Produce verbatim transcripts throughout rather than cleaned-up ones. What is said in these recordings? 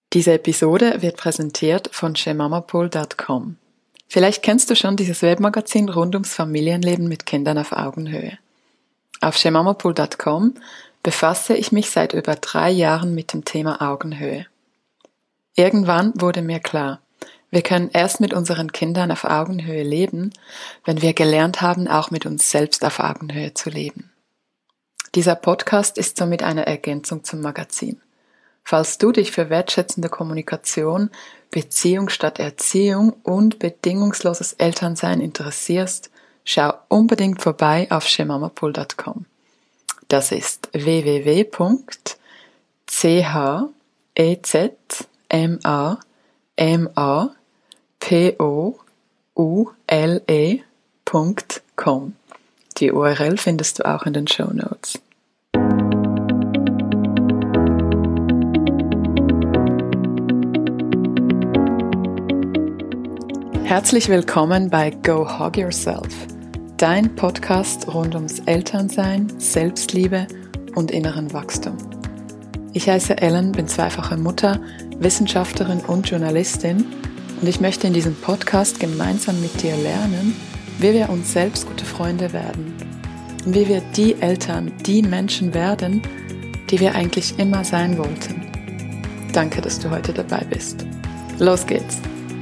Diese Episode wird präsentiert von shemamapool Punkt com. Vielleicht kennst du schon dieses Webmagazin rund ums Familienleben mit Kindern auf Augenhöhe. Auf shemamapool Punkt com befasse ich mich seit über drei Jahren mit dem Thema Augenhöhe. Irgendwann wurde mir klar, wir können erst mit unseren Kindern auf Augenhöhe leben, wenn wir gelernt haben, auch mit uns selbst auf Augenhöhe zu leben. Dieser Podcast ist somit eine Ergänzung zum Magazin. Falls du dich für wertschätzende Kommunikation, Beziehung statt Erziehung und bedingungsloses Elternsein interessierst, schau unbedingt vorbei auf shemamapool Punkt com. Das ist w w w Punkt shemamapool Punkt com. Die U R L findest du auch in den Shownotes. Herzlich willkommen bei Go Hug Yourself, dein Podcast rund ums Elternsein, Selbstliebe und inneren Wachstum. Ich heiße Ellen, bin zweifache Mutter, Wissenschaftlerin und Journalistin und ich möchte in diesem Podcast gemeinsam mit dir lernen, wie wir uns selbst gute Freunde werden und wie wir die Eltern, die Menschen werden, die wir eigentlich immer sein wollten. Danke, dass du heute dabei bist. Los geht's!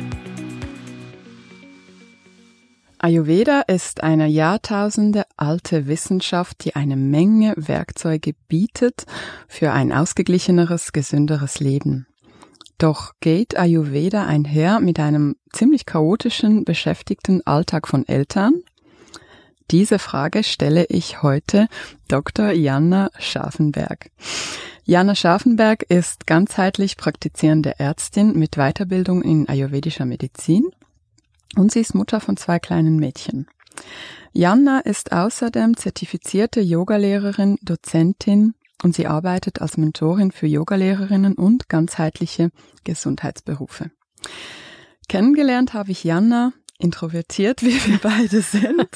Ayurveda ist eine Jahrtausende alte Wissenschaft, die eine Menge Werkzeuge bietet für ein ausgeglicheneres, gesünderes Leben. Doch geht Ayurveda einher mit einem ziemlich chaotischen, beschäftigten Alltag von Eltern? Diese Frage stelle ich heute Doktor Janna Scharfenberg. Janna Scharfenberg ist ganzheitlich praktizierende Ärztin mit Weiterbildung in ayurvedischer Medizin. Und sie ist Mutter von zwei kleinen Mädchen. Janna ist außerdem zertifizierte Yogalehrerin, Dozentin und sie arbeitet als Mentorin für Yogalehrerinnen und ganzheitliche Gesundheitsberufe. Kennengelernt habe ich Janna, introvertiert wie wir beide sind,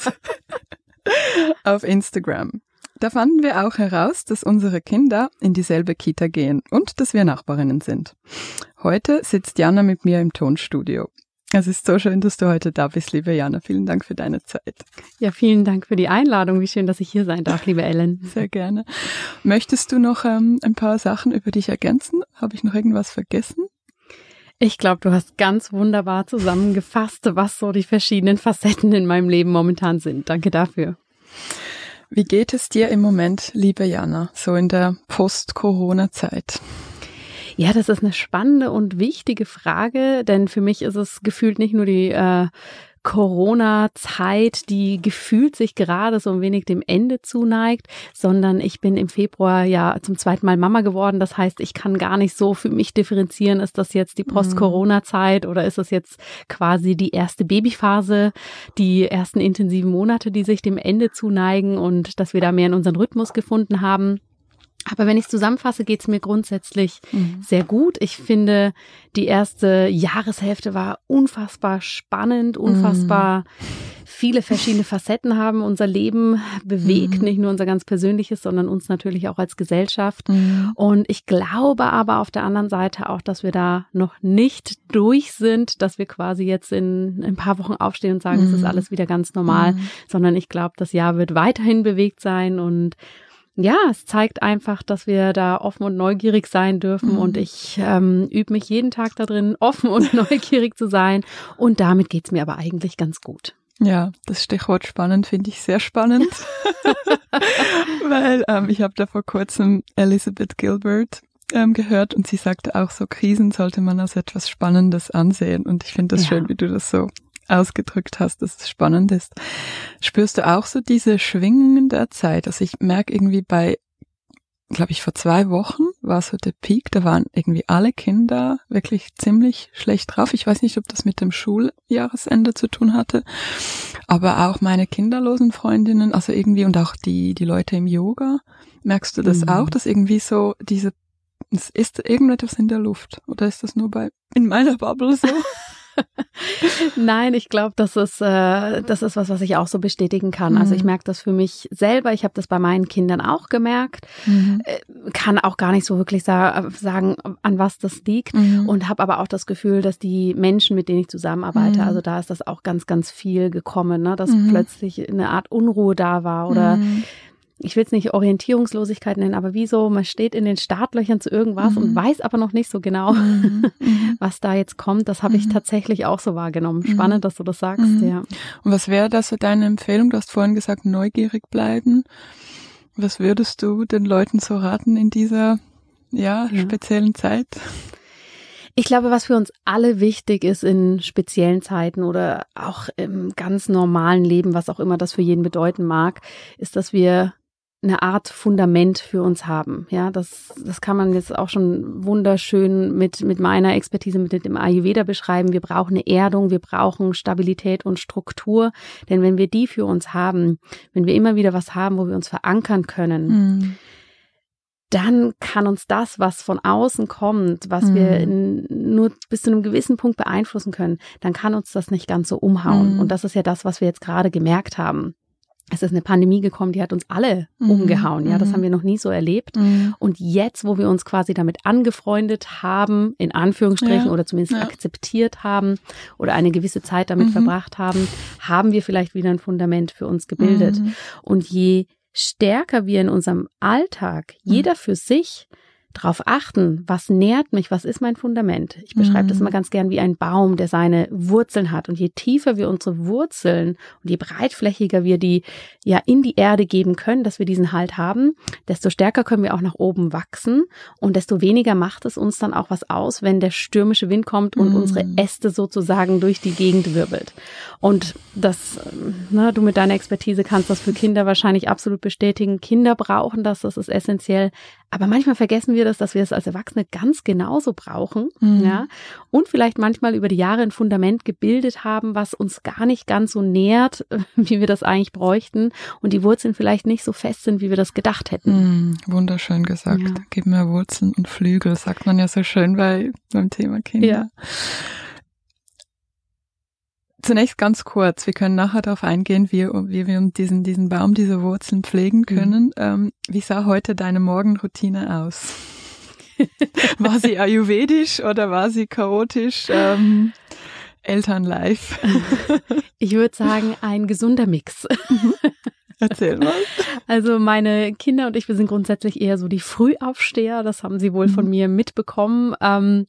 auf Instagram. Da fanden wir auch heraus, dass unsere Kinder in dieselbe Kita gehen und dass wir Nachbarinnen sind. Heute sitzt Janna mit mir im Tonstudio. Es ist so schön, dass du heute da bist, liebe Janna. Vielen Dank für deine Zeit. Ja, vielen Dank für die Einladung. Wie schön, dass ich hier sein darf, liebe Ellen. Sehr gerne. Möchtest du noch ähm, ein paar Sachen über dich ergänzen? Habe ich noch irgendwas vergessen? Ich glaube, du hast ganz wunderbar zusammengefasst, was so die verschiedenen Facetten in meinem Leben momentan sind. Danke dafür. Wie geht es dir im Moment, liebe Janna, so in der Post-Corona-Zeit? Ja, das ist eine spannende und wichtige Frage, denn für mich ist es gefühlt nicht nur die äh, Corona-Zeit, die gefühlt sich gerade so ein wenig dem Ende zuneigt, sondern ich bin im Februar ja zum zweiten Mal Mama geworden. Das heißt, ich kann gar nicht so für mich differenzieren, ist das jetzt die Post-Corona-Zeit oder ist das jetzt quasi die erste Babyphase, die ersten intensiven Monate, die sich dem Ende zuneigen und dass wir da mehr in unseren Rhythmus gefunden haben. Aber wenn ich es zusammenfasse, geht es mir grundsätzlich mhm. sehr gut. Ich finde, die erste Jahreshälfte war unfassbar spannend, unfassbar mhm. viele verschiedene Facetten haben unser Leben bewegt, mhm. nicht nur unser ganz persönliches, sondern uns natürlich auch als Gesellschaft. Mhm. Und ich glaube aber auf der anderen Seite auch, dass wir da noch nicht durch sind, dass wir quasi jetzt in ein paar Wochen aufstehen und sagen, mhm. es ist alles wieder ganz normal, mhm. sondern ich glaube, das Jahr wird weiterhin bewegt sein und ja, es zeigt einfach, dass wir da offen und neugierig sein dürfen mhm. und ich ähm, übe mich jeden Tag da drin, offen und neugierig zu sein und damit geht's mir aber eigentlich ganz gut. Ja, das Stichwort spannend finde ich sehr spannend, weil ähm, ich habe da vor kurzem Elizabeth Gilbert ähm, gehört und sie sagte auch so, Krisen sollte man als etwas Spannendes ansehen und ich finde das ja. schön, wie du das so ausgedrückt hast, dass es spannend ist. Spürst du auch so diese Schwingungen der Zeit? Also ich merke irgendwie bei, glaube ich, vor zwei Wochen war so der Peak, da waren irgendwie alle Kinder wirklich ziemlich schlecht drauf. Ich weiß nicht, ob das mit dem Schuljahresende zu tun hatte, aber auch meine kinderlosen Freundinnen, also irgendwie und auch die die Leute im Yoga, merkst du das mhm. auch, dass irgendwie so diese, ist irgendetwas in der Luft oder ist das nur bei in meiner Bubble so? Nein, ich glaube, das ist äh, das ist was, was ich auch so bestätigen kann. Mhm. Also ich merke das für mich selber. Ich habe das bei meinen Kindern auch gemerkt. Mhm. Äh, kann auch gar nicht so wirklich sa- sagen, an was das liegt. Mhm. Und habe aber auch das Gefühl, dass die Menschen, mit denen ich zusammenarbeite, mhm. also da ist das auch ganz, ganz viel gekommen, ne? Dass mhm. plötzlich eine Art Unruhe da war oder mhm. ich will es nicht Orientierungslosigkeit nennen, aber wieso, man steht in den Startlöchern zu irgendwas mhm. und weiß aber noch nicht so genau, mhm. was da jetzt kommt. Das habe ich mhm. tatsächlich auch so wahrgenommen. Spannend, dass du das sagst, mhm. ja. Und was wäre das so deine Empfehlung? Du hast vorhin gesagt, neugierig bleiben. Was würdest du den Leuten so raten in dieser ja, ja. speziellen Zeit? Ich glaube, was für uns alle wichtig ist in speziellen Zeiten oder auch im ganz normalen Leben, was auch immer das für jeden bedeuten mag, ist, dass wir eine Art Fundament für uns haben. Ja, das, das kann man jetzt auch schon wunderschön mit, mit meiner Expertise, mit dem Ayurveda beschreiben. Wir brauchen eine Erdung, wir brauchen Stabilität und Struktur. Denn wenn wir die für uns haben, wenn wir immer wieder was haben, wo wir uns verankern können, mhm. dann kann uns das, was von außen kommt, was mhm. wir in, nur bis zu einem gewissen Punkt beeinflussen können, dann kann uns das nicht ganz so umhauen. Mhm. Und das ist ja das, was wir jetzt gerade gemerkt haben. Es ist eine Pandemie gekommen, die hat uns alle mhm. umgehauen. Ja, das haben wir noch nie so erlebt. Mhm. Und jetzt, wo wir uns quasi damit angefreundet haben, in Anführungsstrichen, ja. oder zumindest ja. akzeptiert haben oder eine gewisse Zeit damit mhm. verbracht haben, haben wir vielleicht wieder ein Fundament für uns gebildet. Mhm. Und je stärker wir in unserem Alltag, jeder für sich, darauf achten, was nährt mich, was ist mein Fundament. Ich beschreibe mhm. das immer ganz gern wie ein Baum, der seine Wurzeln hat. Und je tiefer wir unsere Wurzeln und je breitflächiger wir die ja in die Erde geben können, dass wir diesen Halt haben, desto stärker können wir auch nach oben wachsen und desto weniger macht es uns dann auch was aus, wenn der stürmische Wind kommt und mhm. unsere Äste sozusagen durch die Gegend wirbelt. Und das, ne, du mit deiner Expertise kannst das für Kinder wahrscheinlich absolut bestätigen. Kinder brauchen das, das ist essentiell. Aber manchmal vergessen wir das, dass wir es als Erwachsene ganz genauso brauchen, mhm. ja, und vielleicht manchmal über die Jahre ein Fundament gebildet haben, was uns gar nicht ganz so nährt, wie wir das eigentlich bräuchten und die Wurzeln vielleicht nicht so fest sind, wie wir das gedacht hätten. Mhm, wunderschön gesagt. Ja. Gib mir Wurzeln und Flügel, sagt man ja so schön bei beim Thema Kinder. Ja. Zunächst ganz kurz, wir können nachher darauf eingehen, wie, wie wir diesen, diesen Baum, diese Wurzeln pflegen können. Mhm. Ähm, wie sah heute deine Morgenroutine aus? War sie ayurvedisch oder war sie chaotisch? Ähm, Elternlife? Ich würde sagen, ein gesunder Mix. Erzähl mal. Also meine Kinder und ich, wir sind grundsätzlich eher so die Frühaufsteher. Das haben sie wohl mhm. von mir mitbekommen. Ähm,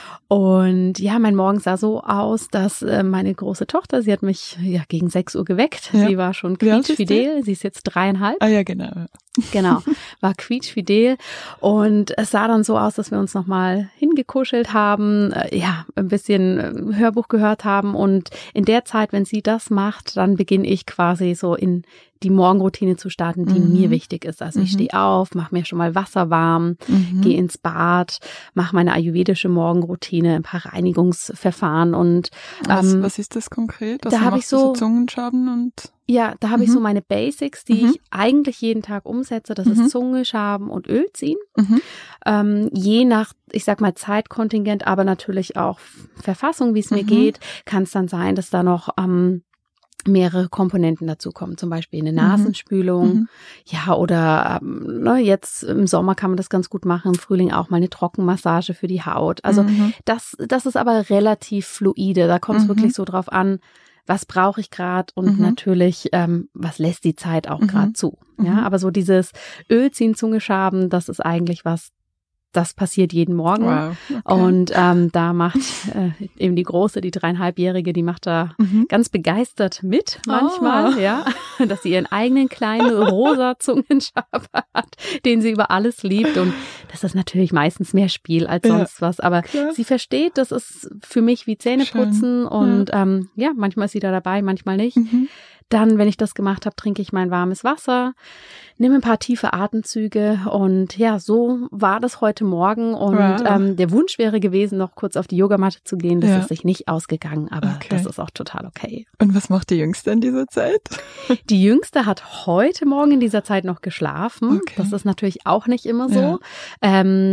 Und ja, mein Morgen sah so aus, dass äh, meine große Tochter, sie hat mich ja gegen sechs Uhr geweckt. Ja. Sie war schon quietschfidel. Sie ist jetzt dreieinhalb. Ah ja, genau. Genau, war quietschfidel. Und es sah dann so aus, dass wir uns nochmal hingekuschelt haben, äh, ja, ein bisschen äh, Hörbuch gehört haben. Und in der Zeit, wenn sie das macht, dann beginne ich quasi so in die Morgenroutine zu starten, die mhm. mir wichtig ist. Also ich mhm. stehe auf, mache mir schon mal Wasser warm, mhm. gehe ins Bad, mache meine ayurvedische Morgenroutine, ein paar Reinigungsverfahren und was, ähm, was ist das konkret? Also da habe ich so, so Zungenschaben und ja, da habe mhm. ich so meine Basics, die mhm. ich eigentlich jeden Tag umsetze. Das mhm. ist Zunge, Schaben und Öl ziehen. Mhm. Ähm, je nach, ich sag mal, Zeitkontingent, aber natürlich auch Verfassung, wie es mir mhm. geht, kann es dann sein, dass da noch ähm, mehrere Komponenten dazu kommen, zum Beispiel eine Nasenspülung, mhm. ja, oder ähm, ne, jetzt im Sommer kann man das ganz gut machen, im Frühling auch mal eine Trockenmassage für die Haut. Also mhm. das, das ist aber relativ fluide, da kommt es mhm. wirklich so drauf an, was brauche ich gerade und mhm. natürlich, ähm, was lässt die Zeit auch gerade mhm. zu. Ja, mhm. aber so dieses Ölziehen, Zungeschaben, das ist eigentlich was, das passiert jeden Morgen. Wow, okay. Und ähm, da macht äh, eben die Große, die dreieinhalbjährige, die macht da mhm. ganz begeistert mit manchmal, oh. ja, dass sie ihren eigenen kleinen rosa Zungenschaber hat, den sie über alles liebt. Und das ist natürlich meistens mehr Spiel als sonst ja. was. Aber klar. Sie versteht, das ist für mich wie Zähneputzen. Schön. Und ja. Ähm, ja, manchmal ist sie da dabei, manchmal nicht. Mhm. Dann, wenn ich das gemacht habe, trinke ich mein warmes Wasser, nehme ein paar tiefe Atemzüge und ja, so war das heute Morgen und wow. ähm, der Wunsch wäre gewesen, noch kurz auf die Yogamatte zu gehen. Das ja. ist sich nicht ausgegangen, aber okay. das ist auch total okay. Und was macht die Jüngste in dieser Zeit? Die Jüngste hat heute Morgen in dieser Zeit noch geschlafen. Okay. Das ist natürlich auch nicht immer so. Ja. Ähm,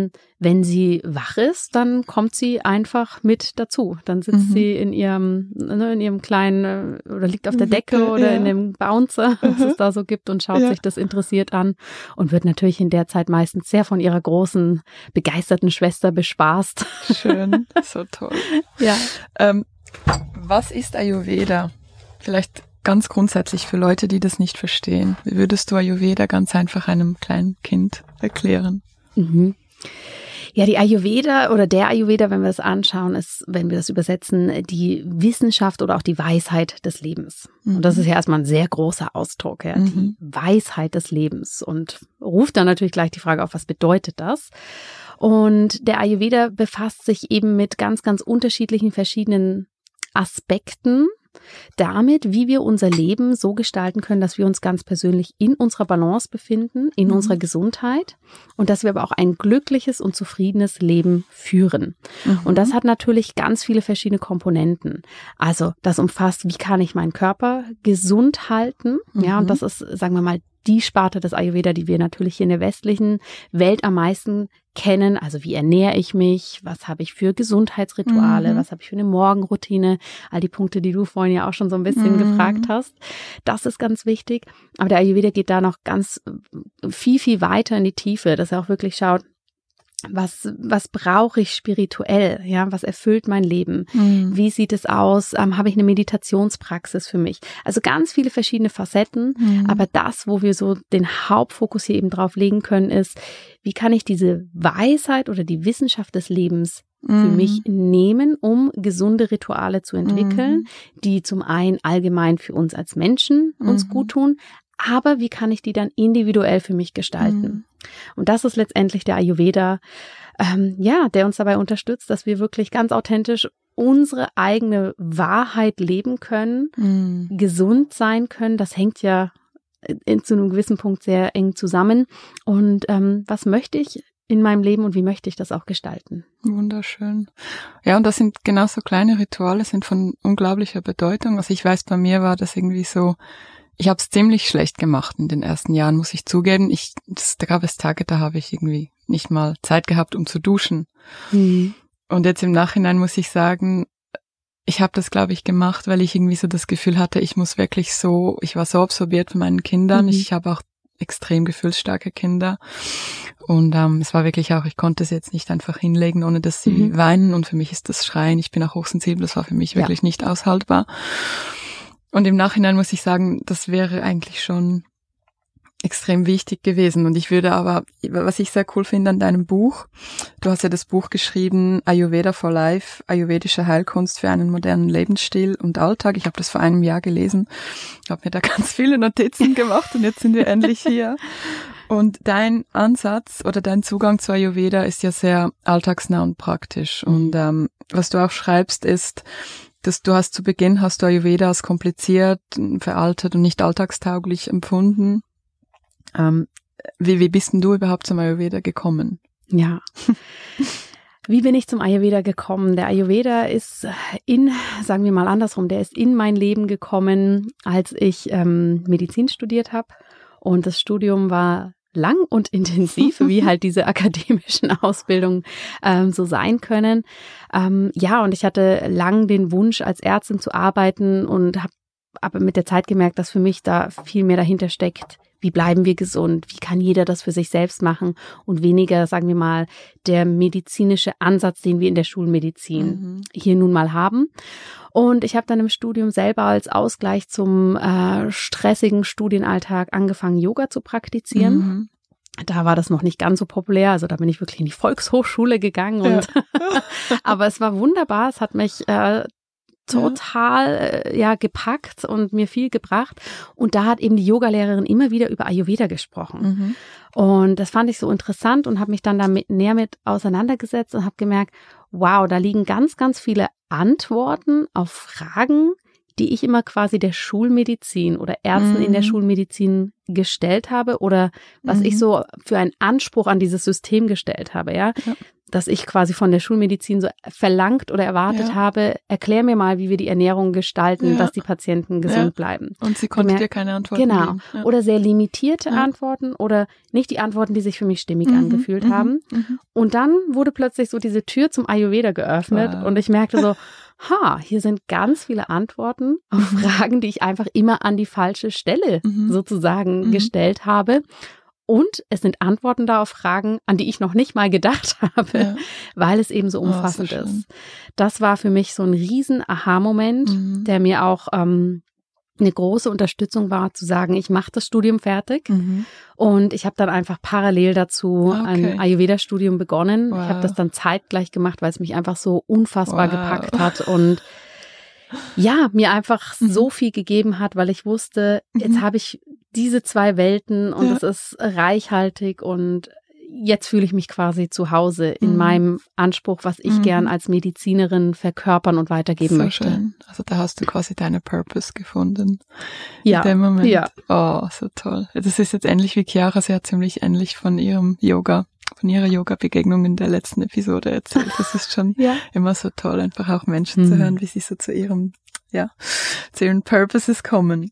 wenn sie wach ist, dann kommt sie einfach mit dazu. Dann sitzt mhm. sie in ihrem, ne, in ihrem kleinen, oder liegt auf der Decke Wippe, oder ja. in dem Bouncer, was mhm. es da so gibt, und schaut ja. sich das interessiert an und wird natürlich in der Zeit meistens sehr von ihrer großen, begeisterten Schwester bespaßt. Schön, so toll. Ja. Ähm, was ist Ayurveda? Vielleicht ganz grundsätzlich für Leute, die das nicht verstehen. Wie würdest du Ayurveda ganz einfach einem kleinen Kind erklären? Mhm. Ja, die Ayurveda oder der Ayurveda, wenn wir das anschauen, ist, wenn wir das übersetzen, die Wissenschaft oder auch die Weisheit des Lebens. Mhm. Und das ist ja erstmal ein sehr großer Ausdruck, ja, mhm. die Weisheit des Lebens. Und ruft dann natürlich gleich die Frage auf, was bedeutet das? Und der Ayurveda befasst sich eben mit ganz, ganz unterschiedlichen verschiedenen Aspekten damit, wie wir unser Leben so gestalten können, dass wir uns ganz persönlich in unserer Balance befinden, in mhm. unserer Gesundheit und dass wir aber auch ein glückliches und zufriedenes Leben führen. Mhm. Und das hat natürlich ganz viele verschiedene Komponenten. Also das umfasst, wie kann ich meinen Körper gesund halten? Mhm. Ja, und das ist, sagen wir mal, die Sparte des Ayurveda, die wir natürlich hier in der westlichen Welt am meisten kennen. Also wie ernähre ich mich? Was habe ich für Gesundheitsrituale? Mhm. Was habe ich für eine Morgenroutine? All die Punkte, die du vorhin ja auch schon so ein bisschen mhm. gefragt hast. Das ist ganz wichtig. Aber der Ayurveda geht da noch ganz viel, viel weiter in die Tiefe, dass er auch wirklich schaut, Was, was brauche ich spirituell? Ja, was erfüllt mein Leben? Mhm. Wie sieht es aus? Ähm, habe ich eine Meditationspraxis für mich? Also ganz viele verschiedene Facetten. Mhm. Aber das, wo wir so den Hauptfokus hier eben drauf legen können, ist, wie kann ich diese Weisheit oder die Wissenschaft des Lebens mhm. für mich nehmen, um gesunde Rituale zu entwickeln, mhm. die zum einen allgemein für uns als Menschen uns mhm. gut tun, aber wie kann ich die dann individuell für mich gestalten? Mhm. Und das ist letztendlich der Ayurveda, ähm, ja, der uns dabei unterstützt, dass wir wirklich ganz authentisch unsere eigene Wahrheit leben können, mhm. gesund sein können. Das hängt ja in, zu einem gewissen Punkt sehr eng zusammen. Und ähm, was möchte ich in meinem Leben und wie möchte ich das auch gestalten? Wunderschön. Ja, und das sind genauso kleine Rituale, sind von unglaublicher Bedeutung. Also ich weiß, bei mir war das irgendwie so, ich habe es ziemlich schlecht gemacht in den ersten Jahren, muss ich zugeben. Ich, das, da gab es Tage, da habe ich irgendwie nicht mal Zeit gehabt, um zu duschen. Mhm. Und jetzt im Nachhinein muss ich sagen, ich habe das, glaube ich, gemacht, weil ich irgendwie so das Gefühl hatte, ich muss wirklich so, ich war so absorbiert von meinen Kindern. Mhm. Ich habe auch extrem gefühlsstarke Kinder. Und ähm, es war wirklich auch, ich konnte es jetzt nicht einfach hinlegen, ohne dass sie mhm. weinen. Und für mich ist das Schreien, ich bin auch hochsensibel, das war für mich wirklich ja. nicht aushaltbar. Und im Nachhinein muss ich sagen, das wäre eigentlich schon extrem wichtig gewesen. Und ich würde aber, was ich sehr cool finde an deinem Buch, du hast ja das Buch geschrieben, Ayurveda for Life, ayurvedische Heilkunst für einen modernen Lebensstil und Alltag. Ich habe das vor einem Jahr gelesen, habe mir da ganz viele Notizen gemacht und jetzt sind wir endlich hier. Und dein Ansatz oder dein Zugang zu Ayurveda ist ja sehr alltagsnah und praktisch. Und ähm, was du auch schreibst ist, dass du hast zu Beginn hast du Ayurveda als kompliziert, veraltet und nicht alltagstauglich empfunden. Ähm, wie, wie bist denn du überhaupt zum Ayurveda gekommen? Ja. Wie bin ich zum Ayurveda gekommen? Der Ayurveda ist in, sagen wir mal andersrum, der ist in mein Leben gekommen, als ich ähm, Medizin studiert habe. Und das Studium war lang und intensiv, wie halt diese akademischen Ausbildungen ähm, so sein können. Ähm, ja, und ich hatte lang den Wunsch, als Ärztin zu arbeiten und habe aber mit der Zeit gemerkt, dass für mich da viel mehr dahinter steckt. Wie bleiben wir gesund? Wie kann jeder das für sich selbst machen? Und weniger, sagen wir mal, der medizinische Ansatz, den wir in der Schulmedizin mhm. hier nun mal haben. Und ich habe dann im Studium selber als Ausgleich zum äh, stressigen Studienalltag angefangen, Yoga zu praktizieren. Mhm. Da war das noch nicht ganz so populär, also da bin ich wirklich in die Volkshochschule gegangen. Und ja. Aber es war wunderbar, es hat mich äh, total ja. ja gepackt und mir viel gebracht. Und da hat eben die Yogalehrerin immer wieder über Ayurveda gesprochen. Mhm. Und das fand ich so interessant und habe mich dann damit näher mit auseinandergesetzt und habe gemerkt, wow, da liegen ganz, ganz viele Antworten auf Fragen, die ich immer quasi der Schulmedizin oder Ärzten mhm. in der Schulmedizin gestellt habe oder was mhm. ich so für einen Anspruch an dieses System gestellt habe, ja. ja. dass ich quasi von der Schulmedizin so verlangt oder erwartet ja. habe, erklär mir mal, wie wir die Ernährung gestalten, ja. dass die Patienten gesund ja. bleiben. Und sie konnte dir keine Antworten genau. geben. Genau. Ja. Oder sehr limitierte ja. Antworten oder nicht die Antworten, die sich für mich stimmig mhm. angefühlt mhm. haben. Mhm. Und dann wurde plötzlich so diese Tür zum Ayurveda geöffnet wow. und ich merkte so, ha, hier sind ganz viele Antworten auf Fragen, die ich einfach immer an die falsche Stelle mhm. sozusagen mhm. gestellt habe. Und es sind Antworten da auf Fragen, an die ich noch nicht mal gedacht habe, ja. weil es eben so umfassend oh, so ist. Das war für mich so ein riesen Aha-Moment, mhm. der mir auch ähm, eine große Unterstützung war, zu sagen, ich mache das Studium fertig. Mhm. Und ich habe dann einfach parallel dazu okay. ein Ayurveda-Studium begonnen. Wow. Ich habe das dann zeitgleich gemacht, weil es mich einfach so unfassbar wow. gepackt hat und ja, mir einfach mhm. so viel gegeben hat, weil ich wusste, jetzt mhm. habe ich diese zwei Welten und es ja. ist reichhaltig und jetzt fühle ich mich quasi zu Hause in mhm. meinem Anspruch, was ich mhm. gern als Medizinerin verkörpern und weitergeben so möchte. Schön. Also da hast du quasi deine Purpose gefunden. Ja. In dem Moment. Ja. Oh, so toll. Das ist jetzt ähnlich wie Chiara, sie hat ziemlich ähnlich von ihrem Yoga, von ihrer Yoga-Begegnung in der letzten Episode erzählt. Das ist schon ja. immer so toll, einfach auch Menschen mhm. zu hören, wie sie so zu ihrem, ja, zu ihren Purposes kommen.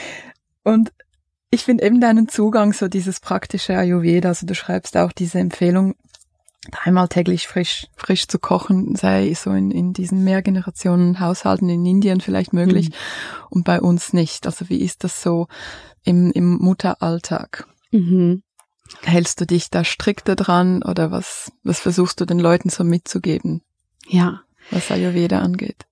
Und ich finde eben deinen Zugang, so dieses praktische Ayurveda, also du schreibst auch diese Empfehlung, dreimal täglich frisch frisch zu kochen, sei so in, in diesen Mehrgenerationen-Haushalten in Indien vielleicht möglich mhm. und bei uns nicht. Also wie ist das so im, im Mutteralltag? Mhm. Hältst du dich da strikter dran oder was, was versuchst du den Leuten so mitzugeben? Ja. Was Ayurveda angeht?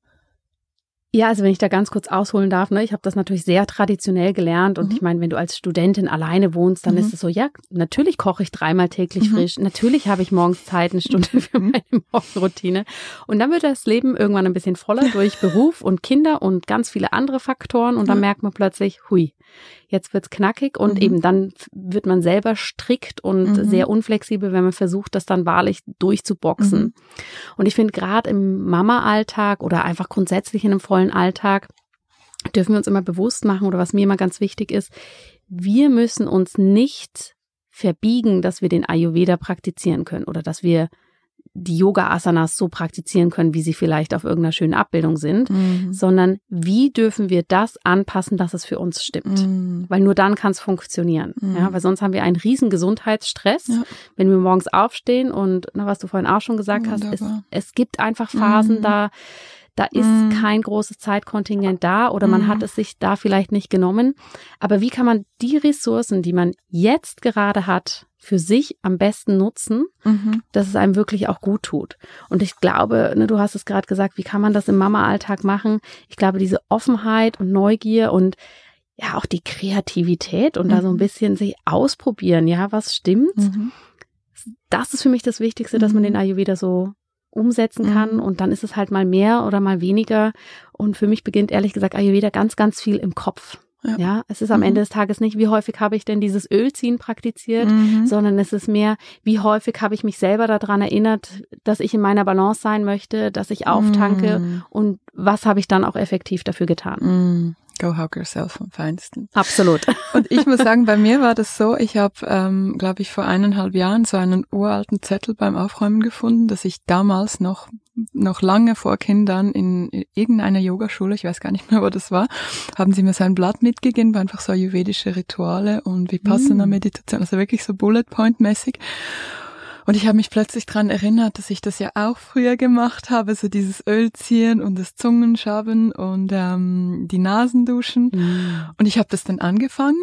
Ja, also wenn ich da ganz kurz ausholen darf, ne, ich habe das natürlich sehr traditionell gelernt und mhm. ich meine, wenn du als Studentin alleine wohnst, dann mhm. ist es so, ja, natürlich koche ich dreimal täglich mhm. frisch, natürlich habe ich morgens Zeit, eine Stunde für meine Morgenroutine und dann wird das Leben irgendwann ein bisschen voller durch Beruf und Kinder und ganz viele andere Faktoren und dann ja. merkt man plötzlich, hui, jetzt wird's knackig und mhm. eben dann wird man selber strikt und mhm. sehr unflexibel, wenn man versucht, das dann wahrlich durchzuboxen. Mhm. Und ich finde, gerade im Mama-Alltag oder einfach grundsätzlich in einem vollen Alltag dürfen wir uns immer bewusst machen oder was mir immer ganz wichtig ist, wir müssen uns nicht verbiegen, dass wir den Ayurveda praktizieren können oder dass wir die Yoga-Asanas so praktizieren können, wie sie vielleicht auf irgendeiner schönen Abbildung sind, mhm. sondern wie dürfen wir das anpassen, dass es für uns stimmt. Mhm. Weil nur dann kann es funktionieren. Mhm. Ja, weil sonst haben wir einen riesen Gesundheitsstress, ja. wenn wir morgens aufstehen und, na, was du vorhin auch schon gesagt Wunderbar. hast, es, es gibt einfach Phasen, mhm. da Da ist mm. kein großes Zeitkontingent da oder man mm. hat es sich da vielleicht nicht genommen. Aber wie kann man die Ressourcen, die man jetzt gerade hat, für sich am besten nutzen, mhm. dass es einem wirklich auch gut tut? Und ich glaube, ne, du hast es gerade gesagt, wie kann man das im Mama-Alltag machen? Ich glaube, diese Offenheit und Neugier und ja auch die Kreativität und mhm. da so ein bisschen sich ausprobieren, ja, was stimmt? Mhm. Das ist für mich das Wichtigste, dass man den Ayurveda so umsetzen kann mhm. und dann ist es halt mal mehr oder mal weniger und für mich beginnt ehrlich gesagt Ayurveda ganz, ganz viel im Kopf. Ja, ja es ist am mhm. Ende des Tages nicht, wie häufig habe ich denn dieses Ölziehen praktiziert, mhm. sondern es ist mehr, wie häufig habe ich mich selber daran erinnert, dass ich in meiner Balance sein möchte, dass ich auftanke mhm. und was habe ich dann auch effektiv dafür getan. Mhm. Go hug yourself am feinsten. Absolut. Und ich muss sagen, bei mir war das so, ich habe, ähm, glaube ich, vor eineinhalb Jahren so einen uralten Zettel beim Aufräumen gefunden, dass ich damals noch noch lange vor Kindern in irgendeiner Yogaschule, ich weiß gar nicht mehr, wo das war, haben sie mir so ein Blatt mitgegeben, war einfach so ayurvedische Rituale und Vipassana-Meditation, also wirklich so Bullet-Point-mäßig. Und ich habe mich plötzlich dran erinnert, dass ich das ja auch früher gemacht habe, so dieses Ölziehen und das Zungenschaben und ähm, die Nasenduschen. Mhm. Und ich habe das dann angefangen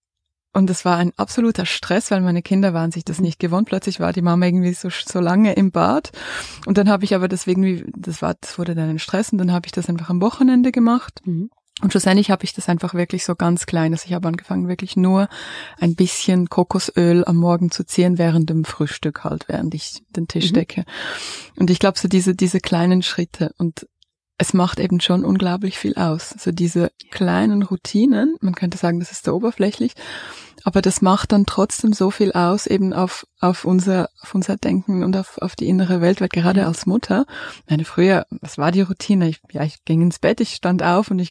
und das war ein absoluter Stress, weil meine Kinder waren sich das nicht gewohnt. Plötzlich war die Mama irgendwie so so lange im Bad und dann habe ich aber das irgendwie, das war, das wurde dann ein Stress und dann habe ich das einfach am Wochenende gemacht. Mhm. Und schlussendlich habe ich das einfach wirklich so ganz klein, also ich habe angefangen wirklich nur ein bisschen Kokosöl am Morgen zu ziehen während dem Frühstück halt, während ich den Tisch decke. Mhm. Und ich glaube so diese diese kleinen Schritte und es macht eben schon unglaublich viel aus. So diese kleinen Routinen, man könnte sagen, das ist so oberflächlich, aber das macht dann trotzdem so viel aus, eben auf auf unser auf unser Denken und auf auf die innere Welt, weil gerade ja. als Mutter, meine früher, was war die Routine? Ich, ja, ich ging ins Bett, ich stand auf und ich ging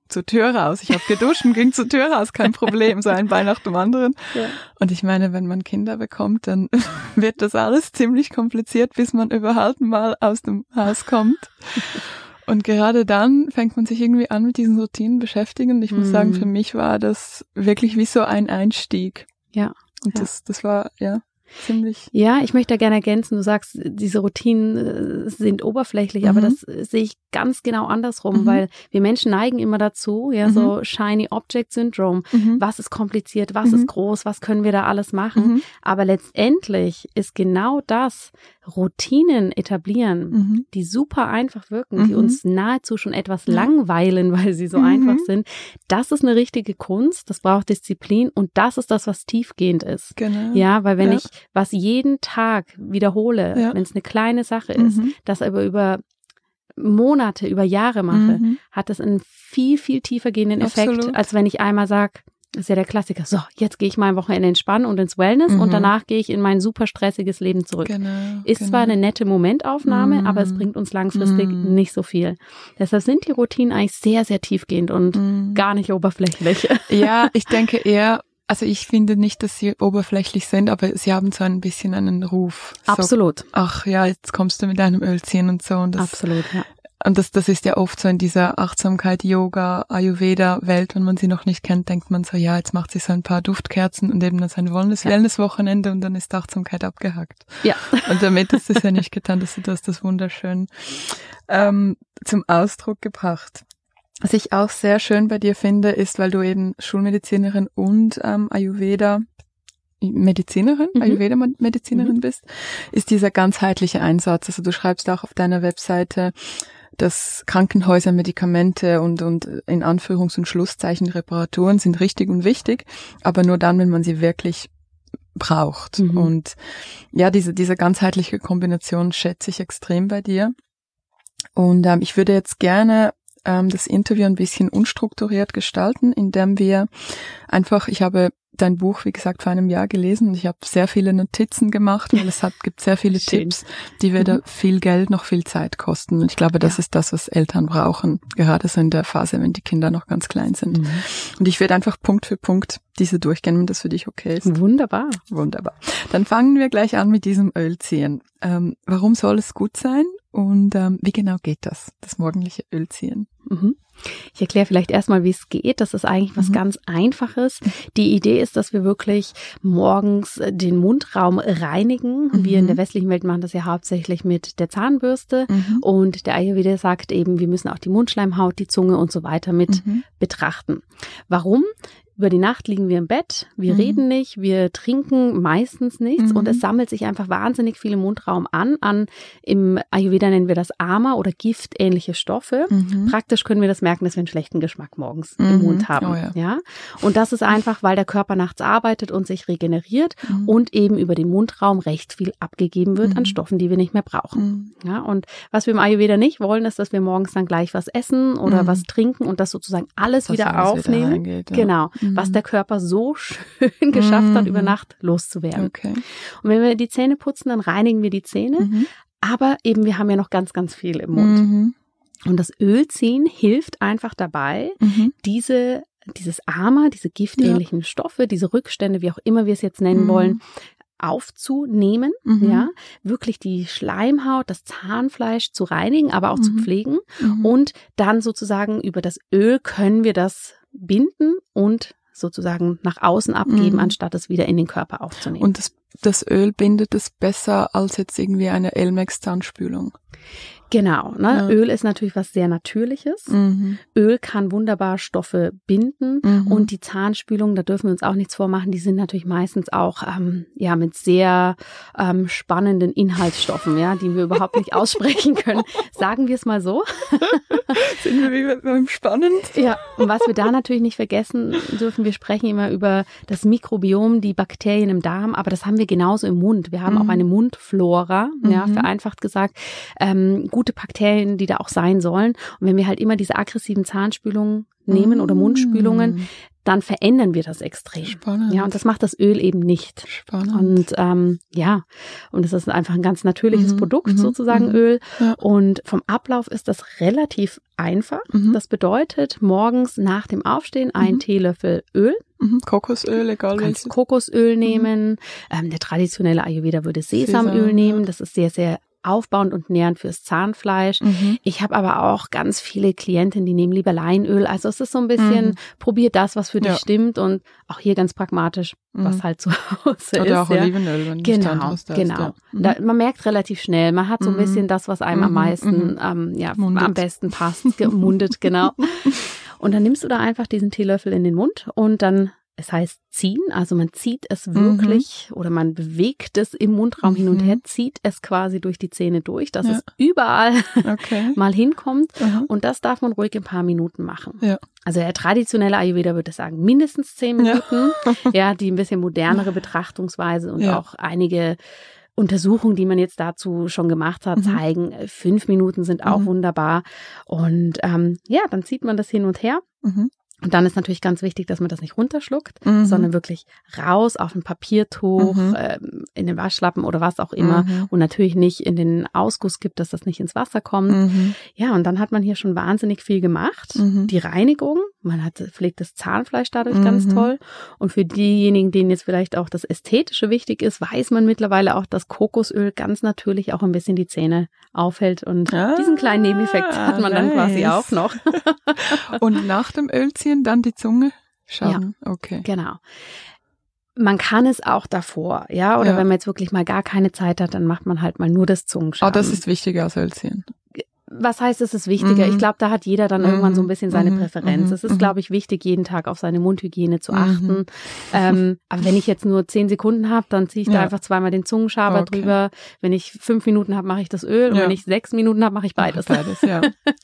zur Tür raus. Ich habe geduscht und ging zur Tür raus, kein Problem, so ein Bein nach dem anderen. Ja. Und ich meine, wenn man Kinder bekommt, dann wird das alles ziemlich kompliziert, bis man überhaupt mal aus dem Haus kommt. Und gerade dann fängt man sich irgendwie an mit diesen Routinen beschäftigen. Und ich muss mm. sagen, für mich war das wirklich wie so ein Einstieg. Ja. Und ja. das, das war, ja, ziemlich. Ja, ich möchte da gerne ergänzen. Du sagst, diese Routinen sind oberflächlich, mhm. aber das sehe ich ganz genau andersrum, mhm. weil wir Menschen neigen immer dazu, ja, mhm. so Shiny Object Syndrome. Mhm. Was ist kompliziert? Was mhm. ist groß? Was können wir da alles machen? Mhm. Aber letztendlich ist genau das, Routinen etablieren, mhm. die super einfach wirken, mhm. die uns nahezu schon etwas ja. langweilen, weil sie so mhm. einfach sind. Das ist eine richtige Kunst, das braucht Disziplin und das ist das, was tiefgehend ist. Genau. Ja, weil wenn ja. ich was jeden Tag wiederhole, ja. wenn es eine kleine Sache ist, mhm. das aber über Monate, über Jahre mache, mhm. hat das einen viel, viel tiefer gehenden Effekt, Absolut. Als wenn ich einmal sage, das ist ja der Klassiker, so, jetzt gehe ich mal ein Wochenende entspannen und ins Wellness mhm. und danach gehe ich in mein super stressiges Leben zurück. Genau, ist genau. zwar eine nette Momentaufnahme, mhm. aber es bringt uns langfristig mhm. nicht so viel. Deshalb sind die Routinen eigentlich sehr, sehr tiefgehend und mhm. gar nicht oberflächlich. Ja, ich denke eher, also ich finde nicht, dass sie oberflächlich sind, aber sie haben so ein bisschen einen Ruf. Absolut. So, ach ja, jetzt kommst du mit deinem Ölziehen und so. Und das, Absolut, ja. Und das, das ist ja oft so in dieser Achtsamkeit, Yoga, Ayurveda-Welt, wenn man sie noch nicht kennt, denkt man so, ja, jetzt macht sie so ein paar Duftkerzen und eben dann so ein Wellness- ja. Wellness-Wochenende und dann ist Achtsamkeit abgehackt. Ja. Und damit ist es ja nicht getan, dass du hast das wunderschön ähm, zum Ausdruck gebracht. Was ich auch sehr schön bei dir finde, ist, weil du eben Schulmedizinerin und ähm, Ayurveda Medizinerin, mhm. Ayurveda-Medizinerin mhm. bist, ist dieser ganzheitliche Einsatz. Also du schreibst auch auf deiner Webseite, dass Krankenhäuser, Medikamente und, und in Anführungs- und Schlusszeichen Reparaturen sind richtig und wichtig, aber nur dann, wenn man sie wirklich braucht. Mhm. Und ja, diese, diese ganzheitliche Kombination schätze ich extrem bei dir. Und ähm, ich würde jetzt gerne ähm, das Interview ein bisschen unstrukturiert gestalten, indem wir einfach, ich habe dein Buch, wie gesagt, vor einem Jahr gelesen und ich habe sehr viele Notizen gemacht, weil es hat, gibt sehr viele Tipps, die weder mhm. viel Geld noch viel Zeit kosten. Und ich glaube, das ja. ist das, was Eltern brauchen, gerade so in der Phase, wenn die Kinder noch ganz klein sind. Mhm. Und ich werde einfach Punkt für Punkt diese durchgehen, wenn das für dich okay ist. Wunderbar. Wunderbar. Dann fangen wir gleich an mit diesem Ölziehen. Ähm, warum soll es gut sein und ähm, wie genau geht das, das morgendliche Ölziehen? Mhm. Ich erkläre vielleicht erstmal, wie es geht. Das ist eigentlich was mhm. ganz Einfaches. Die Idee ist, dass wir wirklich morgens den Mundraum reinigen. Mhm. Wir in der westlichen Welt machen das ja hauptsächlich mit der Zahnbürste. Mhm. Und der Ayurveda sagt eben, wir müssen auch die Mundschleimhaut, die Zunge und so weiter mit mhm. betrachten. Warum? Über die Nacht liegen wir im Bett, wir mhm. reden nicht, wir trinken meistens nichts mhm. und es sammelt sich einfach wahnsinnig viel im Mundraum an. an Im Ayurveda nennen wir das Ama oder giftähnliche Stoffe. Mhm. Praktisch können wir das merken, dass wir einen schlechten Geschmack morgens mhm. im Mund haben. Oh ja. Ja? Und das ist einfach, weil der Körper nachts arbeitet und sich regeneriert mhm. und eben über den Mundraum recht viel abgegeben wird mhm. an Stoffen, die wir nicht mehr brauchen. Mhm. Ja? Und was wir im Ayurveda nicht wollen, ist, dass wir morgens dann gleich was essen oder mhm. was trinken und das sozusagen alles das wieder alles aufnehmen. Wieder reingeht, ja. Genau. Was der Körper so schön geschafft hat, mhm. über Nacht loszuwerden. Okay. Und wenn wir die Zähne putzen, dann reinigen wir die Zähne. Mhm. Aber eben, wir haben ja noch ganz, ganz viel im Mund. Mhm. Und das Ölziehen hilft einfach dabei, mhm. diese, dieses Ama, diese giftähnlichen ja. Stoffe, diese Rückstände, wie auch immer wir es jetzt nennen mhm. wollen, aufzunehmen, mhm. ja, wirklich die Schleimhaut, das Zahnfleisch zu reinigen, aber auch mhm. zu pflegen. Mhm. Und dann sozusagen über das Öl können wir das binden und sozusagen nach außen abgeben, mhm. anstatt es wieder in den Körper aufzunehmen. Und das, das Öl bindet es besser als jetzt irgendwie eine Elmex-Zahnspülung. Genau, ne? Ja. Öl ist natürlich was sehr Natürliches. Mhm. Öl kann wunderbar Stoffe binden mhm. und die Zahnspülung, da dürfen wir uns auch nichts vormachen, die sind natürlich meistens auch ähm, ja mit sehr ähm, spannenden Inhaltsstoffen, ja, die wir überhaupt nicht aussprechen können. Sagen wir es mal so. Sind wir wie beim Spannend? Ja, und was wir da natürlich nicht vergessen dürfen, wir sprechen immer über das Mikrobiom, die Bakterien im Darm, aber das haben wir genauso im Mund. Wir haben mhm. auch eine Mundflora, mhm. ja, vereinfacht gesagt, ähm, gute Bakterien, die da auch sein sollen. Und wenn wir halt immer diese aggressiven Zahnspülungen nehmen mm. oder Mundspülungen, dann verändern wir das extrem. Spannend. Ja, und das macht das Öl eben nicht. Spannend. Und ähm, ja, und es ist einfach ein ganz natürliches Mhm. Produkt, Mhm. sozusagen Mhm. Öl. Ja. Und vom Ablauf ist das relativ einfach. Mhm. Das bedeutet, morgens nach dem Aufstehen ein Mhm. Teelöffel Öl. Mhm. Kokosöl, egal Du kannst welches. Kokosöl nehmen. Ähm, der traditionelle Ayurveda würde Sesamöl Sesam, nehmen. ja. Das ist sehr, sehr aufbauend und nährend fürs Zahnfleisch. Mhm. Ich habe aber auch ganz viele Klientinnen, die nehmen lieber Leinöl. Also es ist so ein bisschen, Mhm. probier das, was für dich Ja. stimmt und auch hier ganz pragmatisch, was Mhm. halt zu Hause ist. Oder auch ja. Olivenöl, wenn du Genau, anderes da genau. hast. Ja. Mhm. Da, man merkt relativ schnell, man hat so ein Mhm. bisschen das, was einem am Mhm, meisten, mhm. ähm, ja, Mundet. am besten passt, gemundet, genau. Und dann nimmst du da einfach diesen Teelöffel in den Mund und dann, es heißt ziehen, also man zieht es wirklich oder man bewegt es im Mundraum hin und Mhm. her, zieht es quasi durch die Zähne durch, dass Ja. es überall Okay. mal hinkommt. Aha. Und das darf man ruhig ein paar Minuten machen. Ja. Also der traditionelle Ayurveda würde sagen, mindestens zehn Ja. Minuten. Ja, die ein bisschen modernere Betrachtungsweise und Ja. auch einige Untersuchungen, die man jetzt dazu schon gemacht hat, Mhm. zeigen, äh, fünf Minuten sind auch Mhm. wunderbar. Und ähm, ja, dann zieht man das hin und her. Mhm. Und dann ist natürlich ganz wichtig, dass man das nicht runterschluckt, Mhm. sondern wirklich raus auf ein Papiertuch, Mhm. ähm, in den Waschlappen oder was auch immer. Mhm. Und natürlich nicht in den Ausguss gibt, dass das nicht ins Wasser kommt. Mhm. Ja, und dann hat man hier schon wahnsinnig viel gemacht. Mhm. Die Reinigung, man hat pflegt das Zahnfleisch dadurch ganz Mhm. toll. Und für diejenigen, denen jetzt vielleicht auch das Ästhetische wichtig ist, weiß man mittlerweile auch, dass Kokosöl ganz natürlich auch ein bisschen die Zähne aufhält. Und Ah, diesen kleinen Nebeneffekt hat man dann quasi nice. auch noch. Und nach dem Ölziehen dann die Zunge schauen. Okay. Genau. Man kann es auch davor, ja, oder Ja. wenn man jetzt wirklich mal gar keine Zeit hat, dann macht man halt mal nur das Ah, Zungenschaben. das ist wichtiger als Ölziehen. Was heißt, es ist wichtiger? Mhm. Ich glaube, da hat jeder dann Mhm. irgendwann so ein bisschen seine Mhm. Präferenz. Mhm. Es ist, Mhm. glaube ich, wichtig, jeden Tag auf seine Mundhygiene zu Mhm. achten. Ähm, aber wenn ich jetzt nur zehn Sekunden habe, dann ziehe ich da Ja. einfach zweimal den Zungenschaber Okay. drüber. Wenn ich fünf Minuten habe, mache ich das Öl. Und Ja. wenn ich sechs Minuten habe, mache ich beides. Beides, ja.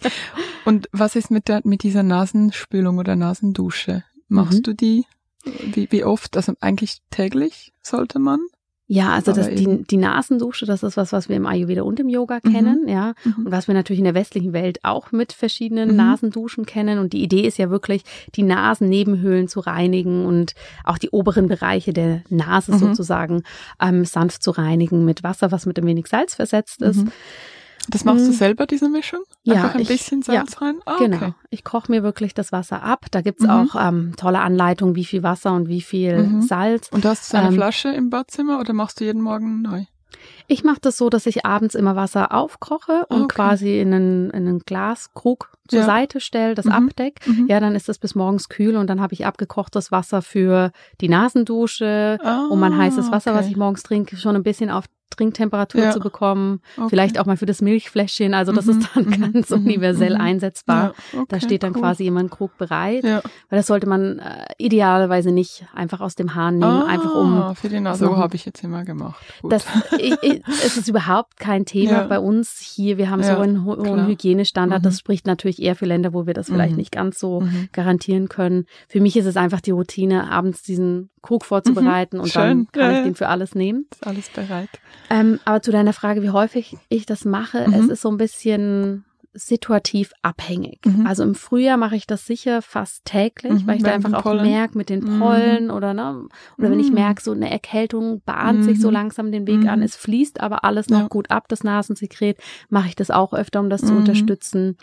Und was ist mit der, mit dieser Nasenspülung oder Nasendusche? Machst Mhm. du die? Wie, wie oft? Also eigentlich täglich sollte man? Ja, also das, Aber die, eben- die Nasendusche, das ist was, was wir im Ayurveda und im Yoga kennen, ja. Mhm. Und was wir natürlich in der westlichen Welt auch mit verschiedenen Mhm. Nasenduschen kennen. Und die Idee ist ja wirklich, die Nasennebenhöhlen zu reinigen und auch die oberen Bereiche der Nase Mhm. sozusagen ähm, sanft zu reinigen mit Wasser, was mit ein wenig Salz versetzt ist. Mhm. Das machst du Mhm. selber, diese Mischung? Ja, Einfach ein ich- bisschen Salz rein? Ah, Genau. okay. Ich koche mir wirklich das Wasser ab. Da gibt's Mhm. auch ähm, tolle Anleitungen, wie viel Wasser und wie viel Mhm. Salz. Und du hast so eine Ähm, Flasche im Badzimmer oder machst du jeden Morgen neu? Ich mache das so, dass ich abends immer Wasser aufkoche und Okay. quasi in einen, in einen Glaskrug zur Ja. Seite stelle, das Mhm. abdeck. Mhm. Ja, dann ist das bis morgens kühl und dann habe ich abgekochtes Wasser für die Nasendusche, Ah, um mein heißes Wasser, was okay. ich morgens trinke, schon ein bisschen auf Trinktemperatur Ja. zu bekommen. Okay. Vielleicht auch mal für das Milchfläschchen. Also das Mhm, ist dann mhm, ganz mhm, universell mhm. einsetzbar. Ja, okay, Da steht dann cool. quasi immer ein Krug bereit. Ja. Weil das sollte man äh, idealerweise nicht einfach aus dem Hahn nehmen, Ah, einfach um für die Nase. So noch- habe ich jetzt immer gemacht. Gut. das, ich, ich, es ist überhaupt kein Thema Ja. bei uns hier. Wir haben Ja, so einen ho- hohen klar. Hygienestandard. Mhm. Das spricht natürlich eher für Länder, wo wir das vielleicht Mhm. nicht ganz so Mhm. garantieren können. Für mich ist es einfach die Routine, abends diesen Krug vorzubereiten und Schön. dann kann Ja, ich ja. den für alles nehmen. Ist alles bereit. Ähm, aber zu deiner Frage, wie häufig ich das mache, Mhm. es ist so ein bisschen situativ abhängig. Mhm. Also im Frühjahr mache ich das sicher fast täglich, Mhm, weil ich da wegen einfach dem auch Pollen. merke mit den Mhm. Pollen oder ne, oder wenn ich Mhm. merke, so eine Erkältung bahnt sich so Mhm. langsam den Weg Mhm. an, es fließt aber alles noch Ja. gut ab, das Nasensekret, mache ich das auch öfter, um das zu Mhm. unterstützen.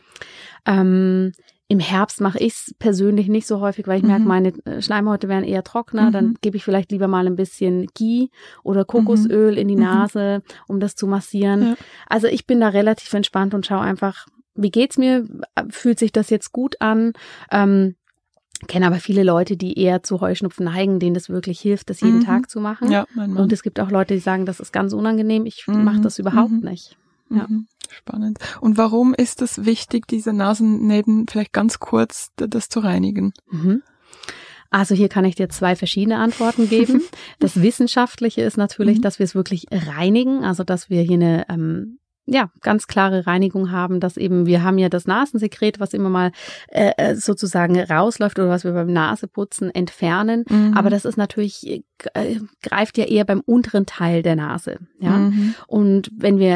Ähm, Im Herbst mache ich es persönlich nicht so häufig, weil ich merke, Mhm. meine äh, Schleimhäute werden eher trockener. Mhm. Dann gebe ich vielleicht lieber mal ein bisschen Ghee oder Kokosöl in die Mhm. Nase, um das zu massieren. Ja. Also ich bin da relativ entspannt und schaue einfach, wie geht's mir? Fühlt sich das jetzt gut an? Ähm, kenne aber viele Leute, die eher zu Heuschnupfen neigen, denen das wirklich hilft, das jeden Mhm. Tag zu machen. Ja, mein Mann. Und es gibt auch Leute, die sagen, das ist ganz unangenehm. Ich Mhm. mache das überhaupt Mhm. nicht. Ja. Mhm. Spannend. Und warum ist es wichtig, diese Nasenneben vielleicht ganz kurz d- das zu reinigen? Mhm. Also hier kann ich dir zwei verschiedene Antworten geben. Das Wissenschaftliche ist natürlich, Mhm. dass wir es wirklich reinigen, also dass wir hier eine ähm, ja ganz klare Reinigung haben, dass eben wir haben ja das Nasensekret, was immer mal äh, sozusagen rausläuft oder was wir beim Naseputzen entfernen. Mhm. Aber das ist natürlich äh, greift ja eher beim unteren Teil der Nase. Ja. Mhm. Und wenn wir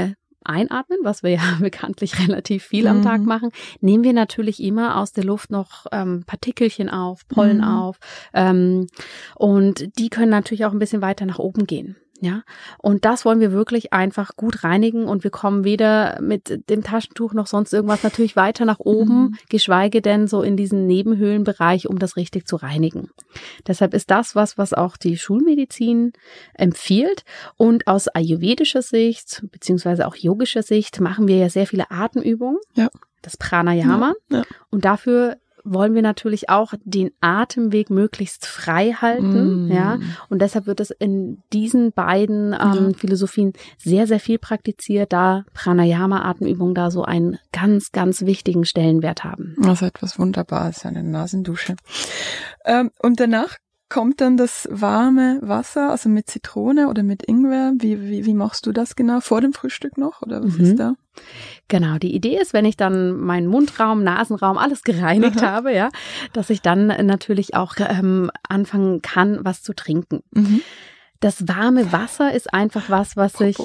einatmen, was wir ja bekanntlich relativ viel am mhm. Tag machen, nehmen wir natürlich immer aus der Luft noch ähm, Partikelchen auf, Pollen mhm. auf ähm, und die können natürlich auch ein bisschen weiter nach oben gehen. Ja, und das wollen wir wirklich einfach gut reinigen und wir kommen weder mit dem Taschentuch noch sonst irgendwas natürlich weiter nach oben, mhm. geschweige denn so in diesen Nebenhöhlenbereich, um das richtig zu reinigen. Deshalb ist das was, was auch die Schulmedizin empfiehlt und aus ayurvedischer Sicht, beziehungsweise auch yogischer Sicht, machen wir ja sehr viele Atemübungen, ja. das Pranayama ja. Ja. und dafür wollen wir natürlich auch den Atemweg möglichst frei halten, mm. ja, und deshalb wird es in diesen beiden ähm, ja. Philosophien sehr, sehr viel praktiziert, da Pranayama-Atemübungen da so einen ganz, ganz wichtigen Stellenwert haben. Also etwas Wunderbares, eine Nasendusche. Ähm, und danach kommt dann das warme Wasser, also mit Zitrone oder mit Ingwer. Wie, wie, wie machst du das genau? Vor dem Frühstück noch oder was mhm. ist da? Genau, die Idee ist, wenn ich dann meinen Mundraum, Nasenraum, alles gereinigt Aha. habe, ja, dass ich dann natürlich auch ähm, anfangen kann, was zu trinken. Mhm. Das warme Wasser ist einfach was, was sich,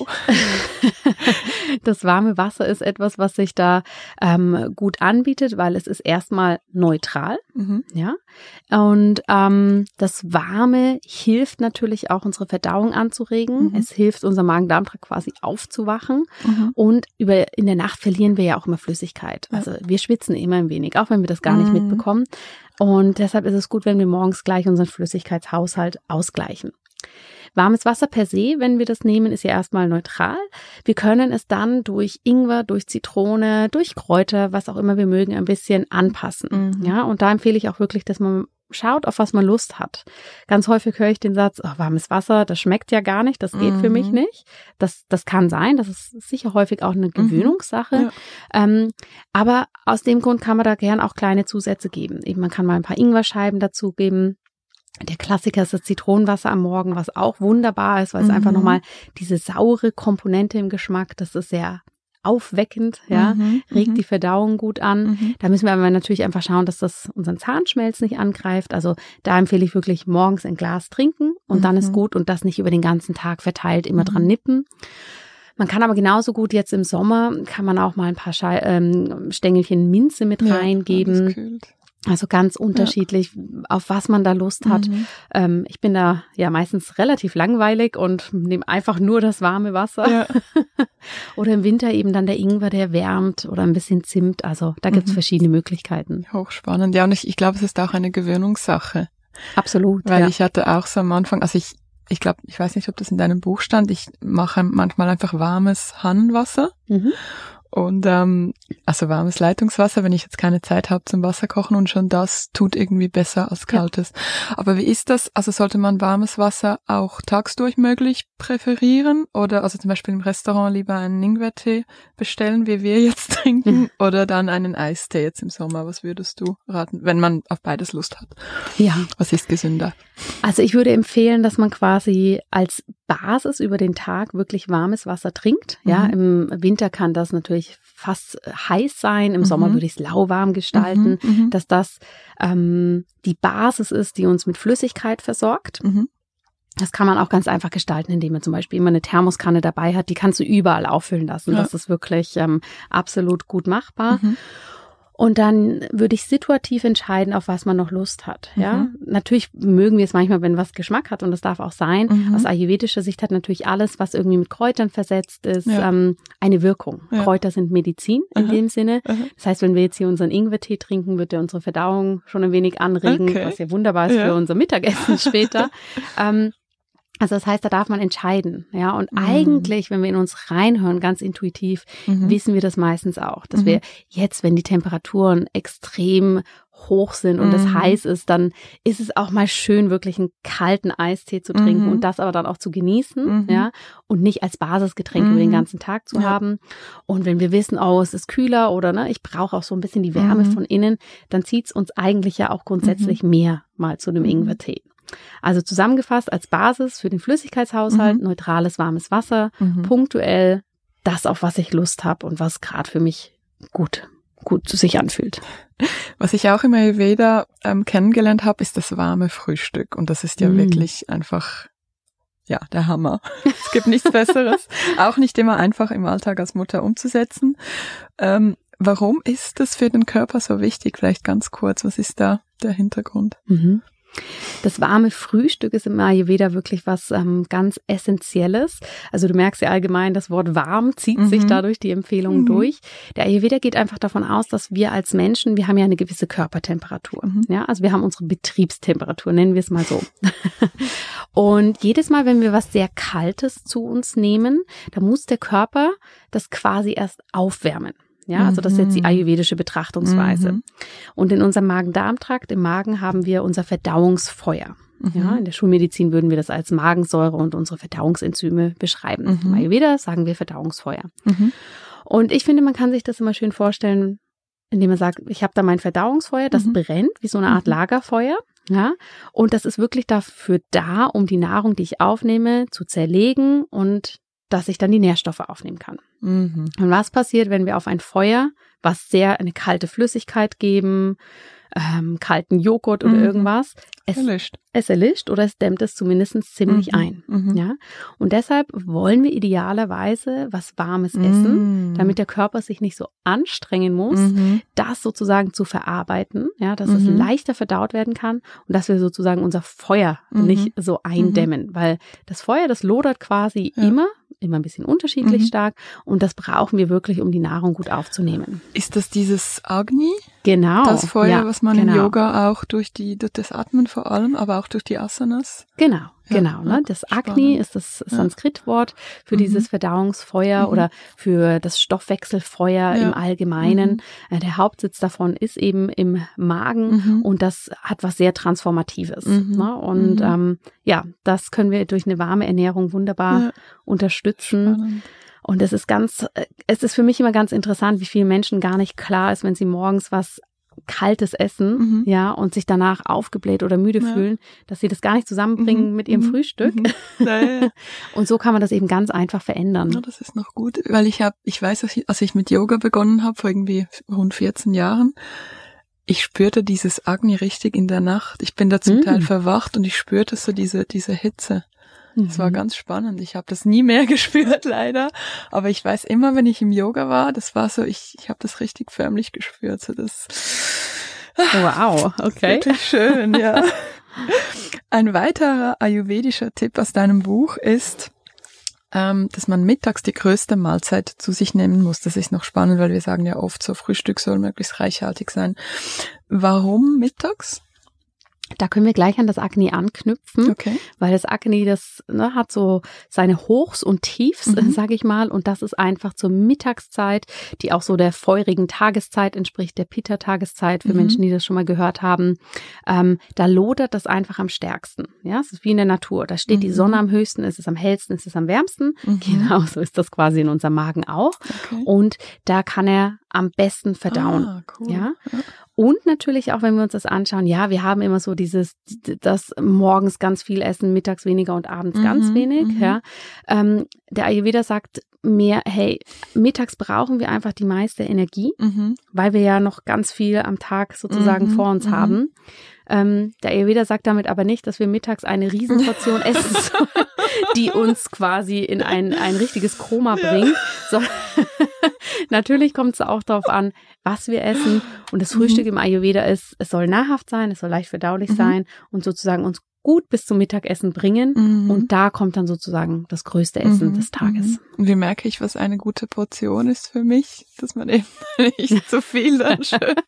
das warme Wasser ist etwas, was sich da ähm, gut anbietet, weil es ist erstmal neutral, mhm. ja, und ähm, das Warme hilft natürlich auch, unsere Verdauung anzuregen. Mhm. Es hilft, unser Magen-Darm-Trakt quasi aufzuwachen mhm. und über in der Nacht verlieren wir ja auch immer Flüssigkeit. Ja. Also wir schwitzen immer ein wenig, auch wenn wir das gar nicht mhm. mitbekommen. Und deshalb ist es gut, wenn wir morgens gleich unseren Flüssigkeitshaushalt ausgleichen. Warmes Wasser per se, wenn wir das nehmen, ist ja erstmal neutral. Wir können es dann durch Ingwer, durch Zitrone, durch Kräuter, was auch immer wir mögen, ein bisschen anpassen. Mhm. Ja, und da empfehle ich auch wirklich, dass man schaut, auf was man Lust hat. Ganz häufig höre ich den Satz, oh, warmes Wasser, das schmeckt ja gar nicht, das geht mhm. für mich nicht. Das, das kann sein, das ist sicher häufig auch eine Gewöhnungssache. Mhm. Ja. Ähm, aber aus dem Grund kann man da gern auch kleine Zusätze geben. Eben, man kann mal ein paar Ingwerscheiben dazugeben. Der Klassiker ist das Zitronenwasser am Morgen, was auch wunderbar ist, weil es mhm. einfach nochmal diese saure Komponente im Geschmack, das ist sehr aufweckend, ja, mhm, regt die Verdauung gut an. Mhm. Da müssen wir aber natürlich einfach schauen, dass das unseren Zahnschmelz nicht angreift. Also da empfehle ich wirklich morgens ein Glas trinken und mhm. dann ist gut und das nicht über den ganzen Tag verteilt immer mhm. dran nippen. Man kann aber genauso gut jetzt im Sommer, kann man auch mal ein paar Schei- ähm, Stängelchen Minze mit ja, reingeben. Also ganz unterschiedlich, ja. auf was man da Lust hat. Mhm. Ähm, ich bin da ja meistens relativ langweilig und nehme einfach nur das warme Wasser. Ja. Oder im Winter eben dann der Ingwer, der wärmt oder ein bisschen Zimt. Also da gibt's mhm. verschiedene Möglichkeiten. Hochspannend. Ja, und ich, ich glaube, es ist auch eine Gewöhnungssache. Absolut. Weil ja. ich hatte auch so am Anfang, also ich, ich glaube, ich weiß nicht, ob das in deinem Buch stand, ich mache manchmal einfach warmes Hahnenwasser. Mhm. Und ähm, also warmes Leitungswasser, wenn ich jetzt keine Zeit habe zum Wasserkochen und schon das tut irgendwie besser als kaltes. Ja. Aber wie ist das? Also sollte man warmes Wasser auch tagsdurch möglich präferieren? Oder also zum Beispiel im Restaurant lieber einen Ingwertee bestellen, wie wir jetzt trinken, mhm. oder dann einen Eistee jetzt im Sommer? Was würdest du raten, wenn man auf beides Lust hat? Ja. Was ist gesünder? Also ich würde empfehlen, dass man quasi als Basis über den Tag wirklich warmes Wasser trinkt. Ja, mhm. im Winter kann das natürlich fast heiß sein. Im mhm. Sommer würde ich es lauwarm gestalten, mhm. dass das ähm, die Basis ist, die uns mit Flüssigkeit versorgt. Mhm. Das kann man auch ganz einfach gestalten, indem man zum Beispiel immer eine Thermoskanne dabei hat. Die kannst du überall auffüllen lassen. Ja. Das ist wirklich ähm, absolut gut machbar. Mhm. Und dann würde ich situativ entscheiden, auf was man noch Lust hat. Ja, mhm. natürlich mögen wir es manchmal, wenn was Geschmack hat und das darf auch sein. Mhm. Aus ayurvedischer Sicht hat natürlich alles, was irgendwie mit Kräutern versetzt ist, ja. ähm, eine Wirkung. Ja. Kräuter sind Medizin in mhm. dem Sinne. Mhm. Das heißt, wenn wir jetzt hier unseren Ingwertee trinken, wird der unsere Verdauung schon ein wenig anregen, okay. was ja wunderbar ist ja. für unser Mittagessen später. ähm, Also das heißt, da darf man entscheiden, ja. Und mhm. eigentlich, wenn wir in uns reinhören, ganz intuitiv, mhm. wissen wir das meistens auch, dass mhm. wir jetzt, wenn die Temperaturen extrem hoch sind und mhm. es heiß ist, dann ist es auch mal schön, wirklich einen kalten Eistee zu trinken mhm. und das aber dann auch zu genießen, mhm. ja, und nicht als Basisgetränk mhm. über den ganzen Tag zu ja. haben. Und wenn wir wissen, oh, es ist kühler oder ne, ich brauche auch so ein bisschen die Wärme mhm. von innen, dann zieht es uns eigentlich ja auch grundsätzlich mhm. mehr mal zu einem mhm. Ingwertee. Also zusammengefasst als Basis für den Flüssigkeitshaushalt, mhm. neutrales, warmes Wasser, mhm. punktuell das, auf was ich Lust habe und was gerade für mich gut, gut sich anfühlt. Was ich auch im Ayurveda ähm, kennengelernt habe, ist das warme Frühstück. Und das ist ja mhm. wirklich einfach ja, der Hammer. Es gibt nichts Besseres. Auch nicht immer einfach im Alltag als Mutter umzusetzen. Ähm, warum ist das für den Körper so wichtig? Vielleicht ganz kurz, was ist da der Hintergrund? Mhm. Das warme Frühstück ist im Ayurveda wirklich was ähm, ganz Essentielles. Also du merkst ja allgemein, das Wort warm zieht mhm. sich dadurch die Empfehlungen mhm. durch. Der Ayurveda geht einfach davon aus, dass wir als Menschen, wir haben ja eine gewisse Körpertemperatur. Mhm. Ja, also wir haben unsere Betriebstemperatur, nennen wir es mal so. Und jedes Mal, wenn wir was sehr Kaltes zu uns nehmen, da muss der Körper das quasi erst aufwärmen. Ja, also das ist jetzt die ayurvedische Betrachtungsweise. Mhm. Und in unserem Magen-Darm-Trakt, im Magen, haben wir unser Verdauungsfeuer. Mhm. Ja, in der Schulmedizin würden wir das als Magensäure und unsere Verdauungsenzyme beschreiben. Mhm. Im Ayurveda sagen wir Verdauungsfeuer. Mhm. Und ich finde, man kann sich das immer schön vorstellen, indem man sagt, ich habe da mein Verdauungsfeuer, das mhm. brennt wie so eine Art Lagerfeuer. Ja, und das ist wirklich dafür da, um die Nahrung, die ich aufnehme, zu zerlegen und dass ich dann die Nährstoffe aufnehmen kann. Mhm. Und was passiert, wenn wir auf ein Feuer, was sehr eine kalte Flüssigkeit geben, ähm, kalten Joghurt oder mhm. irgendwas, es erlischt. es erlischt oder es dämmt es zumindest ziemlich mhm. ein. Mhm. Ja? Und deshalb wollen wir idealerweise was Warmes mhm. essen, damit der Körper sich nicht so anstrengen muss, mhm. das sozusagen zu verarbeiten, ja, dass mhm. es leichter verdaut werden kann und dass wir sozusagen unser Feuer mhm. nicht so eindämmen, mhm. weil das Feuer, das lodert quasi ja. immer, immer ein bisschen unterschiedlich mhm. stark und das brauchen wir wirklich, um die Nahrung gut aufzunehmen. Ist das dieses Agni? Genau. Das Feuer, ja, was man genau. im Yoga auch durch die durch das Atmen vor allem, aber auch durch die Asanas? Genau. Ja, ja, genau, ne? Das Agni ist das Sanskritwort für mhm. dieses Verdauungsfeuer mhm. oder für das Stoffwechselfeuer ja. im Allgemeinen. Mhm. Der Hauptsitz davon ist eben im Magen mhm. und das hat was sehr Transformatives. Mhm. Ne? Und mhm. ähm, ja, das können wir durch eine warme Ernährung wunderbar ja. unterstützen. Spannend. Und es ist ganz, es ist für mich immer ganz interessant, wie vielen Menschen gar nicht klar ist, wenn sie morgens was kaltes Essen, mhm. ja, und sich danach aufgebläht oder müde ja. fühlen, dass sie das gar nicht zusammenbringen mhm. mit ihrem mhm. Frühstück. Mhm. Ja, ja. Und so kann man das eben ganz einfach verändern. Ja, das ist noch gut, weil ich habe, ich weiß, als ich mit Yoga begonnen habe, vor irgendwie rund vierzehn Jahren, ich spürte dieses Agni richtig in der Nacht. Ich bin da zum mhm. Teil verwacht und ich spürte so diese diese Hitze. Das war ganz spannend. Ich habe das nie mehr gespürt, leider. Aber ich weiß immer, wenn ich im Yoga war, das war so, ich ich habe das richtig förmlich gespürt. So das. Wow, okay. Wirklich schön, ja. Ein weiterer ayurvedischer Tipp aus deinem Buch ist, ähm, dass man mittags die größte Mahlzeit zu sich nehmen muss. Das ist noch spannend, weil wir sagen ja oft, so Frühstück soll möglichst reichhaltig sein. Warum mittags? Da können wir gleich an das Agni anknüpfen, okay. weil das Agni, das ne, hat so seine Hochs und Tiefs, mhm. sage ich mal, und das ist einfach zur Mittagszeit, die auch so der feurigen Tageszeit entspricht, der Pitta-Tageszeit, für mhm. Menschen, die das schon mal gehört haben. Ähm, da lodert das einfach am stärksten. Ja, es ist wie in der Natur. Da steht mhm. die Sonne am höchsten, es ist am hellsten, es ist am wärmsten. Mhm. Genauso ist das quasi in unserem Magen auch. Okay. Und da kann er am besten verdauen. Ah, cool. Ja. ja. Und natürlich auch, wenn wir uns das anschauen, ja, wir haben immer so dieses, das morgens ganz viel essen, mittags weniger und abends mhm, ganz wenig. Mhm. Ja. Ähm, der Ayurveda sagt mehr, hey, mittags brauchen wir einfach die meiste Energie, mhm. weil wir ja noch ganz viel am Tag sozusagen mhm, vor uns mhm. haben. Ähm, der Ayurveda sagt damit aber nicht, dass wir mittags eine Riesenportion essen sollen, die uns quasi in ein, ein richtiges Koma bringt. So, natürlich kommt es auch darauf an, was wir essen. Und das Frühstück mhm. im Ayurveda ist, es soll nahrhaft sein, es soll leicht verdaulich mhm. sein und sozusagen uns gut bis zum Mittagessen bringen. Mhm. Und da kommt dann sozusagen das größte Essen mhm. des Tages. Und wie merke ich, was eine gute Portion ist für mich, dass man eben nicht zu viel dann schöpft?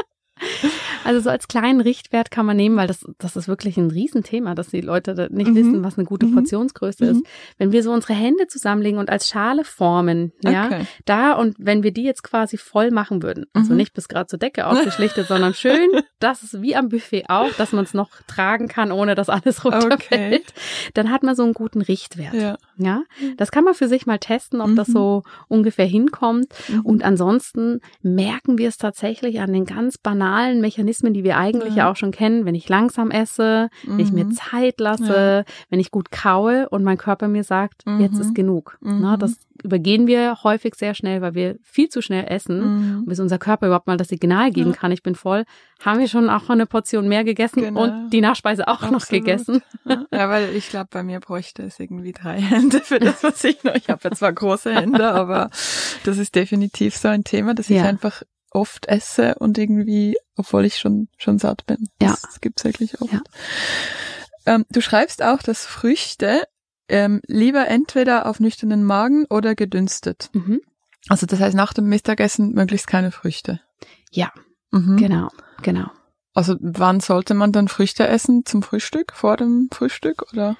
Also so als kleinen Richtwert kann man nehmen, weil das, das ist wirklich ein Riesenthema, dass die Leute nicht mhm. wissen, was eine gute Portionsgröße mhm. ist. Wenn wir so unsere Hände zusammenlegen und als Schale formen, ja, okay. da und wenn wir die jetzt quasi voll machen würden, also mhm. nicht bis gerade zur Decke aufgeschlichtet, sondern schön, das ist wie am Buffet auch, dass man es noch tragen kann, ohne dass alles runterfällt, okay. dann hat man so einen guten Richtwert. Ja. ja, das kann man für sich mal testen, ob mhm. das so ungefähr hinkommt. Mhm. Und ansonsten merken wir es tatsächlich an den ganz banalen Mechanismen Mechanismen, die wir eigentlich ja auch schon kennen, wenn ich langsam esse, mhm. wenn ich mir Zeit lasse, ja. wenn ich gut kaue und mein Körper mir sagt, mhm. jetzt ist genug. Mhm. Na, das übergehen wir häufig sehr schnell, weil wir viel zu schnell essen, mhm. bis unser Körper überhaupt mal das Signal geben ja. kann, ich bin voll, haben wir schon auch eine Portion mehr gegessen genau. und die Nachspeise auch Absolut. noch gegessen. Ja, weil ich glaube, bei mir bräuchte es irgendwie drei Hände für das, was ich noch, ich habe ja zwar große Hände, aber das ist definitiv so ein Thema, dass ja. ich einfach oft esse und irgendwie, obwohl ich schon schon satt bin. Das, ja. das gibt's wirklich oft. Ja. Ähm, du schreibst auch, dass Früchte ähm, lieber entweder auf nüchternen Magen oder gedünstet. Mhm. Also das heißt, nach dem Mittagessen möglichst keine Früchte. Ja, mhm. genau, genau. Also wann sollte man dann Früchte essen? Zum Frühstück? Vor dem Frühstück oder?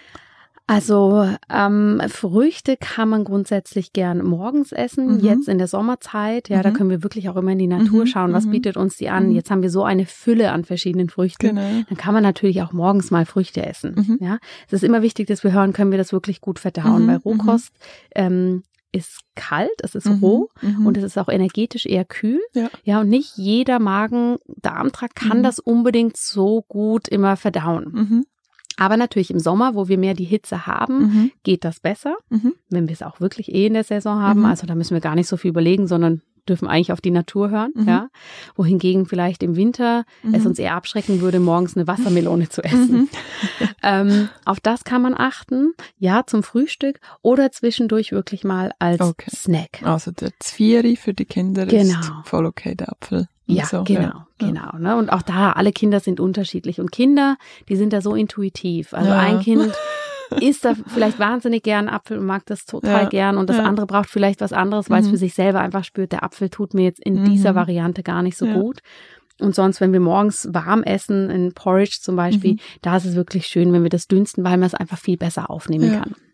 Also ähm, Früchte kann man grundsätzlich gern morgens essen, mhm. jetzt in der Sommerzeit. Ja, mhm. da können wir wirklich auch immer in die Natur mhm. schauen, was mhm. bietet uns die an. Mhm. Jetzt haben wir so eine Fülle an verschiedenen Früchten. Genau. Dann kann man natürlich auch morgens mal Früchte essen. Mhm. Ja, es ist immer wichtig, dass wir hören, können wir das wirklich gut verdauen. Mhm. Weil Rohkost ähm, ist kalt, es ist mhm. roh mhm. und es ist auch energetisch eher kühl. Ja, ja und nicht jeder Magen-Darm-Trakt kann mhm. das unbedingt so gut immer verdauen. Mhm. Aber natürlich im Sommer, wo wir mehr die Hitze haben, mhm. geht das besser, mhm. wenn wir es auch wirklich eh in der Saison haben. Mhm. Also da müssen wir gar nicht so viel überlegen, sondern dürfen eigentlich auf die Natur hören. Mhm. Ja. Wohingegen vielleicht im Winter mhm. es uns eher abschrecken würde, morgens eine Wassermelone zu essen. Mhm. ähm, auf das kann man achten, ja, zum Frühstück oder zwischendurch wirklich mal als okay. Snack. Also der Zvieri für die Kinder genau. ist voll okay, der Apfel. Ja, so, genau, ja. genau. Ne? Und auch da, alle Kinder sind unterschiedlich. Und Kinder, die sind da so intuitiv. Also ja. ein Kind isst da vielleicht wahnsinnig gern Apfel und mag das total ja. gern. Und das ja. andere braucht vielleicht was anderes, weil mhm. es für sich selber einfach spürt, der Apfel tut mir jetzt in mhm. dieser Variante gar nicht so ja. gut. Und sonst, wenn wir morgens warm essen, in Porridge zum Beispiel, mhm. da ist es wirklich schön, wenn wir das dünsten, weil man es einfach viel besser aufnehmen ja. kann.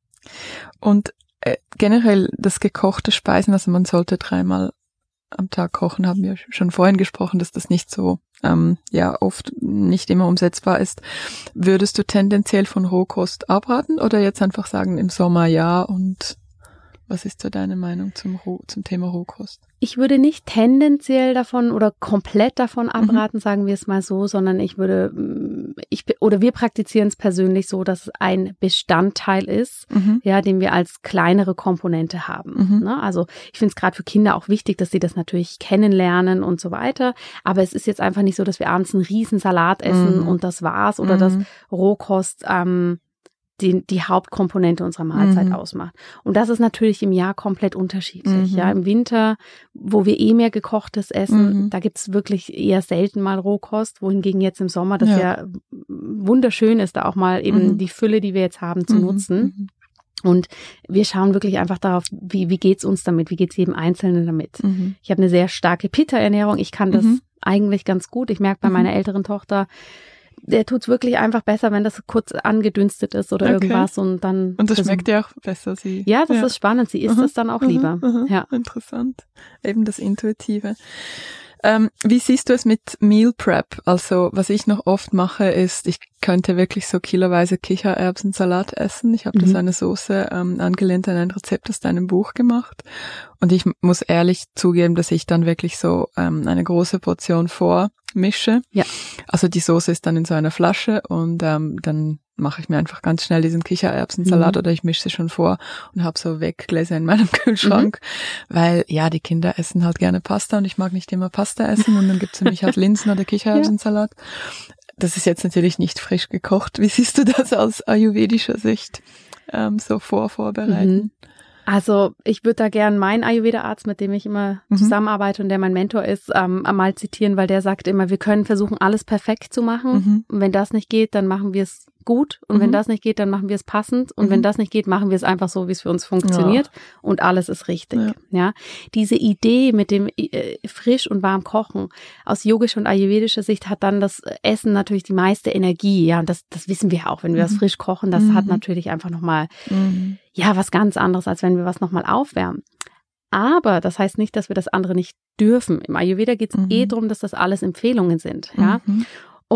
Und äh, generell das gekochte Speisen, also man sollte dreimal am Tag kochen, haben wir schon vorhin gesprochen, dass das nicht so, ähm, ja, oft nicht immer umsetzbar ist. Würdest du tendenziell von Rohkost abraten oder jetzt einfach sagen, im Sommer ja und was ist so deine Meinung zum, Roh, zum Thema Rohkost? Ich würde nicht tendenziell davon oder komplett davon abraten, mhm. sagen wir es mal so, sondern ich würde, ich oder wir praktizieren es persönlich so, dass es ein Bestandteil ist, mhm. ja, den wir als kleinere Komponente haben. Mhm. Ne? Also ich finde es gerade für Kinder auch wichtig, dass sie das natürlich kennenlernen und so weiter. Aber es ist jetzt einfach nicht so, dass wir abends einen riesen Salat essen mhm. und das war's oder mhm. dass Rohkost ähm, Die, die Hauptkomponente unserer Mahlzeit mhm. ausmacht. Und das ist natürlich im Jahr komplett unterschiedlich. Mhm. Ja, im Winter, wo wir eh mehr gekochtes essen, mhm. da gibt's wirklich eher selten mal Rohkost, wohingegen jetzt im Sommer das ja, ja wunderschön ist, da auch mal eben mhm. die Fülle, die wir jetzt haben, zu mhm. nutzen. Mhm. Und wir schauen wirklich einfach darauf, wie, wie geht's uns damit, wie geht's jedem Einzelnen damit. Mhm. Ich habe eine sehr starke Pitta-Ernährung, ich kann das mhm. eigentlich ganz gut. Ich merke bei mhm. meiner älteren Tochter, der tut's wirklich einfach besser, wenn das kurz angedünstet ist oder okay. irgendwas und dann. Und das schmeckt ja auch besser, sie. Ja, das ja. ist spannend. Sie isst uh-huh, das dann auch uh-huh, lieber. Uh-huh. Ja. Interessant. Eben das Intuitive. Ähm, wie siehst du es mit Meal Prep? Also, was ich noch oft mache, ist, ich könnte wirklich so kiloweise Kichererbsensalat essen. Ich habe mhm. das eine Soße ähm, angelehnt an ein Rezept aus deinem Buch gemacht. Und ich muss ehrlich zugeben, dass ich dann wirklich so ähm, eine große Portion vormische. Ja. Also die Soße ist dann in so einer Flasche und ähm, dann mache ich mir einfach ganz schnell diesen Kichererbsensalat mhm. oder ich mische sie schon vor und habe so Weggläser in meinem Kühlschrank, mhm. weil ja, die Kinder essen halt gerne Pasta und ich mag nicht immer Pasta essen und dann gibt's für mich halt Linsen oder Kichererbsensalat. Ja. Das ist jetzt natürlich nicht frisch gekocht. Wie siehst du das aus ayurvedischer Sicht ähm, so vor vorbereiten? Mhm. Also ich würde da gern meinen Ayurveda-Arzt, mit dem ich immer mhm. zusammenarbeite und der mein Mentor ist, ähm, mal zitieren, weil der sagt immer, wir können versuchen, alles perfekt zu machen. Mhm. Und wenn das nicht geht, dann machen wir es gut. Und mhm. wenn das nicht geht, dann machen wir es passend. Und mhm. wenn das nicht geht, machen wir es einfach so, wie es für uns funktioniert. Ja. Und alles ist richtig. Ja. ja. Diese Idee mit dem äh, frisch und warm Kochen aus yogischer und ayurvedischer Sicht hat dann das Essen natürlich die meiste Energie. Ja, und das, das wissen wir auch, wenn wir mhm. was frisch kochen. Das mhm. hat natürlich einfach nochmal, mhm. ja, was ganz anderes, als wenn wir was nochmal aufwärmen. Aber das heißt nicht, dass wir das andere nicht dürfen. Im Ayurveda geht es mhm. eh darum, dass das alles Empfehlungen sind. Ja. Mhm. Und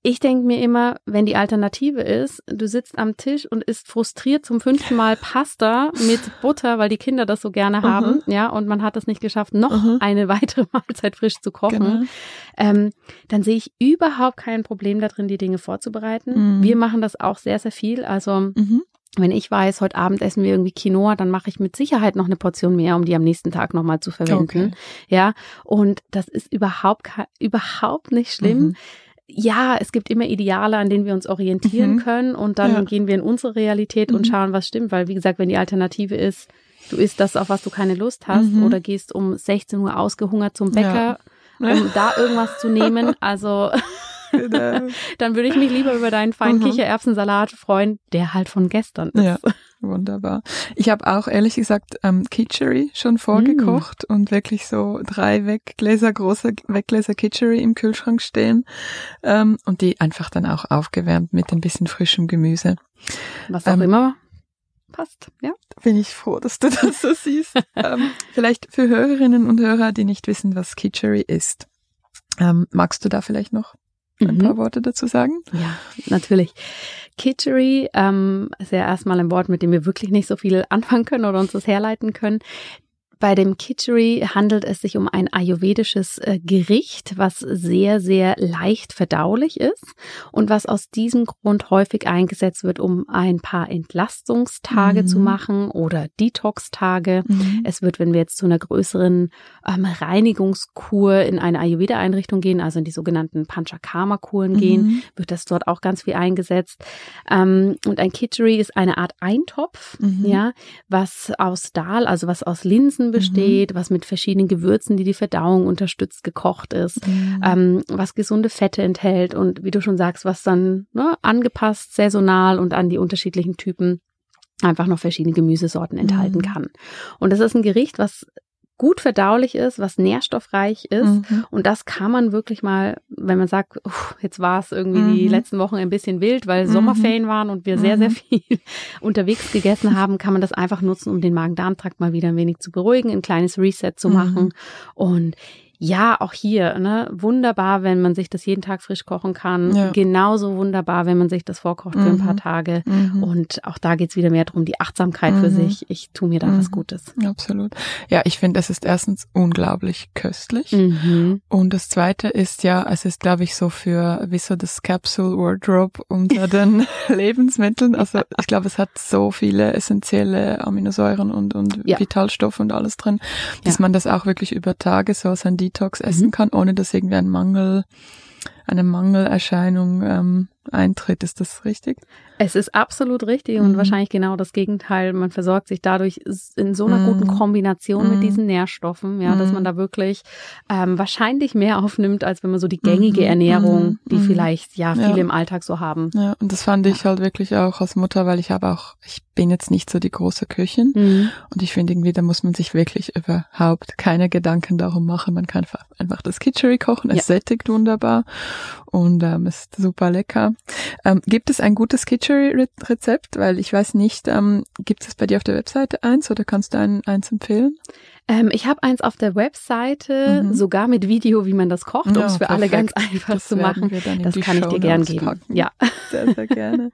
Ich denke mir immer, wenn die Alternative ist, du sitzt am Tisch und isst frustriert zum fünften Mal Pasta mit Butter, weil die Kinder das so gerne haben, uh-huh. ja, und man hat es nicht geschafft, noch uh-huh. eine weitere Mahlzeit frisch zu kochen, genau. ähm, dann sehe ich überhaupt kein Problem darin, die Dinge vorzubereiten. Mhm. Wir machen das auch sehr, sehr viel. Also mhm. wenn ich weiß, heute Abend essen wir irgendwie Quinoa, dann mache ich mit Sicherheit noch eine Portion mehr, um die am nächsten Tag nochmal zu verwenden. Okay. Ja, und das ist überhaupt, überhaupt nicht schlimm. Mhm. Ja, es gibt immer Ideale, an denen wir uns orientieren mhm. können und dann ja. gehen wir in unsere Realität mhm. und schauen, was stimmt, weil wie gesagt, wenn die Alternative ist, du isst das, auf was du keine Lust hast mhm. oder gehst um sechzehn Uhr ausgehungert zum Bäcker, ja. um da irgendwas zu nehmen, also genau. dann würde ich mich lieber über deinen feinen mhm. Kichererbsensalat freuen, der halt von gestern ist. Ja, wunderbar. Ich habe auch ehrlich gesagt ähm, Kitchery schon vorgekocht mm. und wirklich so drei Weggläser, große Weggläser Kitchery im Kühlschrank stehen ähm, und die einfach dann auch aufgewärmt mit ein bisschen frischem Gemüse. Was auch ähm, immer passt, ja. Bin ich froh, dass du das so siehst. ähm, vielleicht für Hörerinnen und Hörer, die nicht wissen, was Kitchery ist. Ähm, magst du da vielleicht noch ein mhm. paar Worte dazu sagen? Ja, natürlich. Kitchery ähm, ist ja erstmal ein Wort, mit dem wir wirklich nicht so viel anfangen können oder uns das herleiten können. Bei dem Kitchery handelt es sich um ein ayurvedisches äh, Gericht, was sehr, sehr leicht verdaulich ist und was aus diesem Grund häufig eingesetzt wird, um ein paar Entlastungstage mhm. zu machen oder Detox-Tage. Mhm. Es wird, wenn wir jetzt zu einer größeren ähm, Reinigungskur in eine Ayurveda-Einrichtung gehen, also in die sogenannten Panchakarma-Kuren mhm. gehen, wird das dort auch ganz viel eingesetzt. Ähm, und ein Kitchery ist eine Art Eintopf, mhm. ja, was aus Dal, also was aus Linsen besteht, mhm. was mit verschiedenen Gewürzen, die die Verdauung unterstützt, gekocht ist, mhm. ähm, was gesunde Fette enthält und wie du schon sagst, was dann ne, angepasst, saisonal und an die unterschiedlichen Typen einfach noch verschiedene Gemüsesorten enthalten mhm. kann. Und das ist ein Gericht, was gut verdaulich ist, was nährstoffreich ist mhm. und das kann man wirklich mal, wenn man sagt, uff, jetzt war es irgendwie mhm. die letzten Wochen ein bisschen wild, weil mhm. Sommerferien waren und wir mhm. sehr, sehr viel unterwegs gegessen haben, kann man das einfach nutzen, um den Magen-Darm-Trakt mal wieder ein wenig zu beruhigen, ein kleines Reset zu machen mhm. und ja, auch hier, ne, wunderbar, wenn man sich das jeden Tag frisch kochen kann. Ja. Genauso wunderbar, wenn man sich das vorkocht mhm. für ein paar Tage. Mhm. Und auch da geht's wieder mehr darum, die Achtsamkeit mhm. für sich. Ich tue mir da mhm. was Gutes. Absolut. Ja, ich finde, es ist erstens unglaublich köstlich. Mhm. Und das Zweite ist ja, es ist, glaube ich, so für, wie so das Capsule Wardrobe unter den Lebensmitteln. Also ich glaube, es hat so viele essentielle Aminosäuren und, und ja. Vitalstoffe und alles drin, dass ja. man das auch wirklich über Tage so als ein Detox essen mhm. kann, ohne dass irgendwie ein Mangel, eine Mangelerscheinung ähm, eintritt. Ist das richtig? Es ist absolut richtig und mhm. wahrscheinlich genau das Gegenteil. Man versorgt sich dadurch in so einer mhm. guten Kombination mhm. mit diesen Nährstoffen, ja, mhm. dass man da wirklich ähm, wahrscheinlich mehr aufnimmt, als wenn man so die gängige mhm. Ernährung, die mhm. vielleicht ja viele ja. im Alltag so haben. Ja, und das fand ja. ich halt wirklich auch als Mutter, weil ich habe auch, ich bin jetzt nicht so die große Köchin mhm. und ich finde irgendwie, da muss man sich wirklich überhaupt keine Gedanken darum machen. Man kann einfach, einfach das Kitchery kochen, es ja. sättigt wunderbar und ähm, ist super lecker. Ähm, gibt es ein gutes Kitchery-Rezept? Weil ich weiß nicht, ähm, gibt es bei dir auf der Webseite eins oder kannst du ein, eins empfehlen? Ähm, ich habe eins auf der Webseite, mhm. sogar mit Video, wie man das kocht, um es für perfekt. alle ganz einfach das zu machen. Das kann ich dir gern geben. Packen. Ja, sehr, sehr gerne.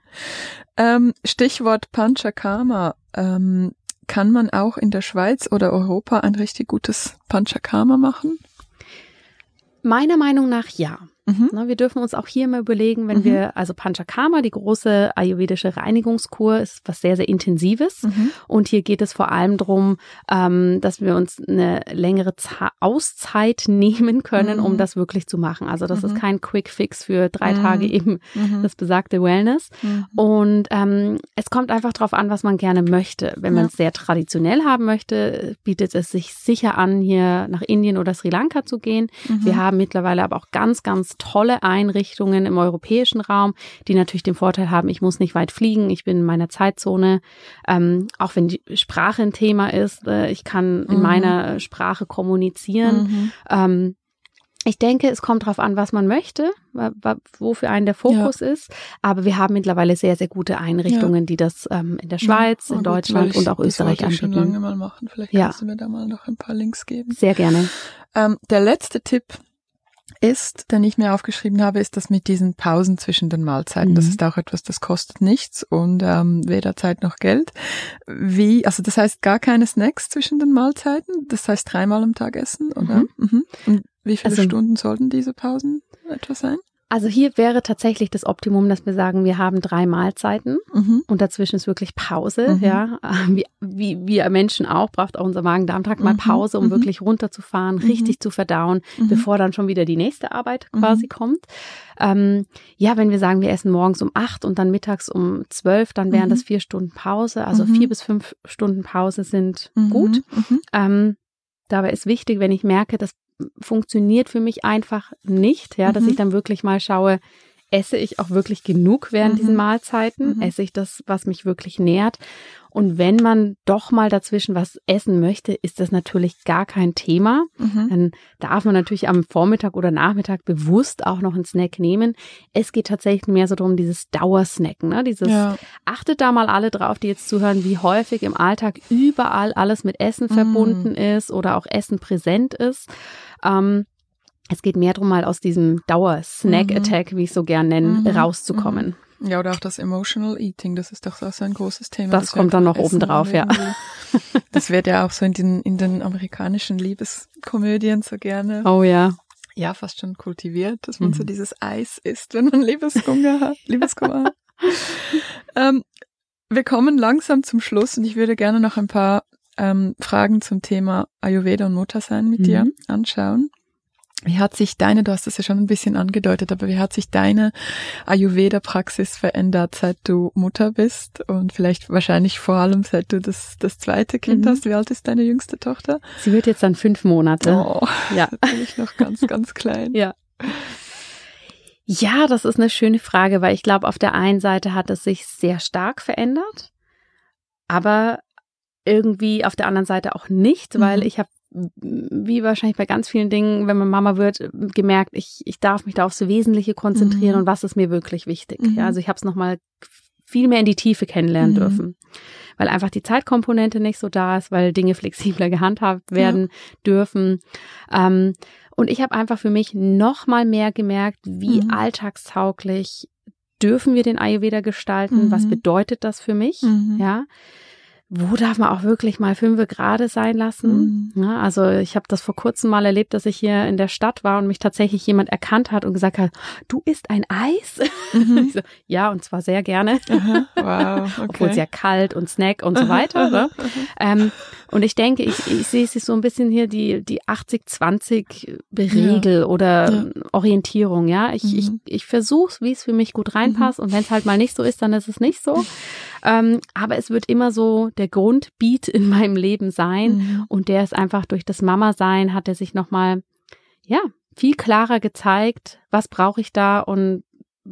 ähm, Stichwort Panchakarma. Ähm, kann man auch in der Schweiz oder Europa ein richtig gutes Panchakarma machen? Meiner Meinung nach ja. Mhm. Wir dürfen uns auch hier mal überlegen, wenn mhm. wir, also Panchakarma, die große ayurvedische Reinigungskur, ist was sehr, sehr Intensives. Mhm. Und hier geht es vor allem darum, ähm, dass wir uns eine längere Z- Auszeit nehmen können, mhm. um das wirklich zu machen. Also das mhm. ist kein Quick-Fix für drei mhm. Tage eben mhm. das besagte Wellness. Mhm. Und ähm, es kommt einfach darauf an, was man gerne möchte. Wenn ja. man es sehr traditionell haben möchte, bietet es sich sicher an, hier nach Indien oder Sri Lanka zu gehen. Mhm. Wir haben mittlerweile aber auch ganz, ganz tolle Einrichtungen im europäischen Raum, die natürlich den Vorteil haben, ich muss nicht weit fliegen, ich bin in meiner Zeitzone, ähm, auch wenn die Sprache ein Thema ist, äh, ich kann in mhm. meiner Sprache kommunizieren. Mhm. Ähm, ich denke, es kommt darauf an, was man möchte, wo für einen der Fokus ja. ist, aber wir haben mittlerweile sehr, sehr gute Einrichtungen, ja. die das ähm, in der Schweiz, ja, in gut, Deutschland und auch Österreich anbieten. Das wollte ich schon lange mal machen, vielleicht ja. kannst du mir da mal noch ein paar Links geben. Sehr gerne. Ähm, der letzte Tipp ist, den ich mir aufgeschrieben habe, ist das mit diesen Pausen zwischen den Mahlzeiten. Mhm. Das ist auch etwas, das kostet nichts und ähm, weder Zeit noch Geld. Wie, also das heißt gar keine Snacks zwischen den Mahlzeiten? Das heißt dreimal am Tag essen, oder? Mhm. Mhm. Und wie viele also, Stunden sollten diese Pausen etwa sein? Also hier wäre tatsächlich das Optimum, dass wir sagen, wir haben drei Mahlzeiten mhm. und dazwischen ist wirklich Pause. Mhm. Ja, wie, wie wir Menschen auch, braucht auch unser Magen-Darm-Trakt mal Pause, um mhm. wirklich runterzufahren, mhm. richtig zu verdauen, mhm. bevor dann schon wieder die nächste Arbeit quasi mhm. kommt. Ähm, ja, wenn wir sagen, wir essen morgens um acht und dann mittags um zwölf, dann wären mhm. das vier Stunden Pause. Also mhm. vier bis fünf Stunden Pause sind mhm. gut. Mhm. Ähm, dabei ist wichtig, wenn ich merke, dass funktioniert für mich einfach nicht, ja, dass mhm. ich dann wirklich mal schaue, esse ich auch wirklich genug während mhm. diesen Mahlzeiten, mhm. esse ich das, was mich wirklich nährt. Und wenn man doch mal dazwischen was essen möchte, ist das natürlich gar kein Thema. Mhm. Dann darf man natürlich am Vormittag oder Nachmittag bewusst auch noch einen Snack nehmen. Es geht tatsächlich mehr so darum, dieses Dauersnacken, ne? Dieses, ja. Achtet da mal alle drauf, die jetzt zuhören, wie häufig im Alltag überall alles mit Essen mhm. verbunden ist oder auch Essen präsent ist. Ähm, es geht mehr darum, mal aus diesem Dauer-Snack-Attack, wie ich es so gern nenne, mhm. rauszukommen. Ja, oder auch das Emotional Eating, das ist doch auch so ein großes Thema. Das, das kommt dann noch oben drauf, ja. Das wird ja auch so in den, in den amerikanischen Liebeskomödien so gerne. Oh ja. Ja, fast schon kultiviert, dass man mhm. so dieses Eis isst, wenn man Liebeskummer hat. Liebeskummer hat. ähm, wir kommen langsam zum Schluss und ich würde gerne noch ein paar ähm, Fragen zum Thema Ayurveda und Muttersein mit mhm. dir anschauen. Wie hat sich deine, du hast das ja schon ein bisschen angedeutet, aber wie hat sich deine Ayurveda-Praxis verändert, seit du Mutter bist und vielleicht wahrscheinlich vor allem, seit du das, das zweite Kind mhm. hast? Wie alt ist deine jüngste Tochter? Sie wird jetzt dann fünf Monate. Oh, ja. Natürlich noch ganz, ganz klein. Ja. Ja, das ist eine schöne Frage, weil ich glaube, auf der einen Seite hat es sich sehr stark verändert, aber irgendwie auf der anderen Seite auch nicht, weil mhm. ich habe wie wahrscheinlich bei ganz vielen Dingen, wenn man Mama wird, gemerkt, ich, ich darf mich da aufs Wesentliche konzentrieren mhm. und was ist mir wirklich wichtig. Mhm. Ja, also ich habe es nochmal viel mehr in die Tiefe kennenlernen mhm. dürfen, weil einfach die Zeitkomponente nicht so da ist, weil Dinge flexibler gehandhabt werden ja. dürfen. Ähm, und ich habe einfach für mich nochmal mehr gemerkt, wie mhm. alltagstauglich dürfen wir den Ayurveda gestalten, mhm. was bedeutet das für mich, mhm. ja. Wo darf man auch wirklich mal fünf Grad sein lassen? Mhm. Ja, also ich habe das vor kurzem mal erlebt, dass ich hier in der Stadt war und mich tatsächlich jemand erkannt hat und gesagt hat, du isst ein Eis? Mhm. Ich so, ja, und zwar sehr gerne. Aha, wow, okay. Obwohl sehr kalt und Snack und so weiter. Ne? ähm, und ich denke, ich, ich sehe es so ein bisschen hier die, die achtzig zwanzig Regel ja. oder ja. Orientierung. Ja, Ich, mhm. ich, ich versuche es, wie es für mich gut reinpasst mhm. und wenn es halt mal nicht so ist, dann ist es nicht so. Ähm, aber es wird immer so der Grundbeat in meinem Leben sein mhm. und der ist einfach durch das Mama-Sein hat er sich nochmal, ja, viel klarer gezeigt, was brauche ich da und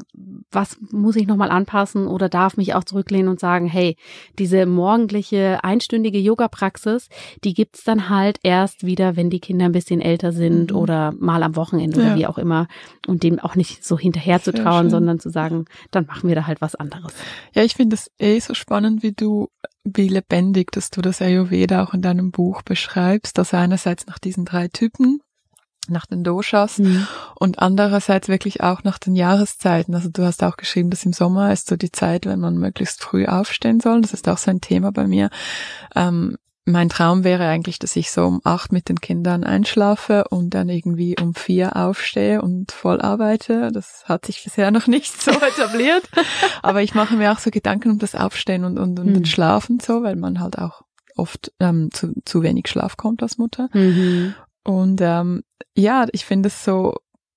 was muss ich nochmal anpassen oder darf mich auch zurücklehnen und sagen, hey, diese morgendliche einstündige Yoga-Praxis, die gibt's dann halt erst wieder, wenn die Kinder ein bisschen älter sind mhm. oder mal am Wochenende ja. oder wie auch immer und dem auch nicht so hinterher zu trauen, sondern zu sagen, dann machen wir da halt was anderes. Ja, ich finde es eh so spannend, wie du, wie lebendig, dass du das Ayurveda auch in deinem Buch beschreibst, also einerseits nach diesen drei Typen, nach den Doshas mhm. und andererseits wirklich auch nach den Jahreszeiten. Also du hast auch geschrieben, dass im Sommer ist so die Zeit, wenn man möglichst früh aufstehen soll. Das ist auch so ein Thema bei mir. Ähm, mein Traum wäre eigentlich, dass ich so um acht mit den Kindern einschlafe und dann irgendwie um vier aufstehe und voll arbeite. Das hat sich bisher noch nicht so etabliert. Aber ich mache mir auch so Gedanken um das Aufstehen und, und, und mhm. das Schlafen so, weil man halt auch oft ähm, zu, zu wenig Schlaf kommt als Mutter. Mhm. Und ähm, ja, ich finde es so,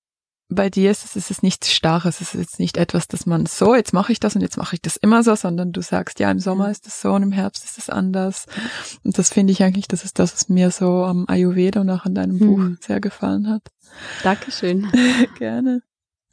bei dir ist es, es ist nichts Starres, es ist jetzt nicht etwas, dass man so, jetzt mache ich das und jetzt mache ich das immer so, sondern du sagst, ja, im Sommer ist es so und im Herbst ist es anders. Und das finde ich eigentlich, das ist das, was mir so am Ayurveda und auch an deinem hm. Buch sehr gefallen hat. Dankeschön. Gerne.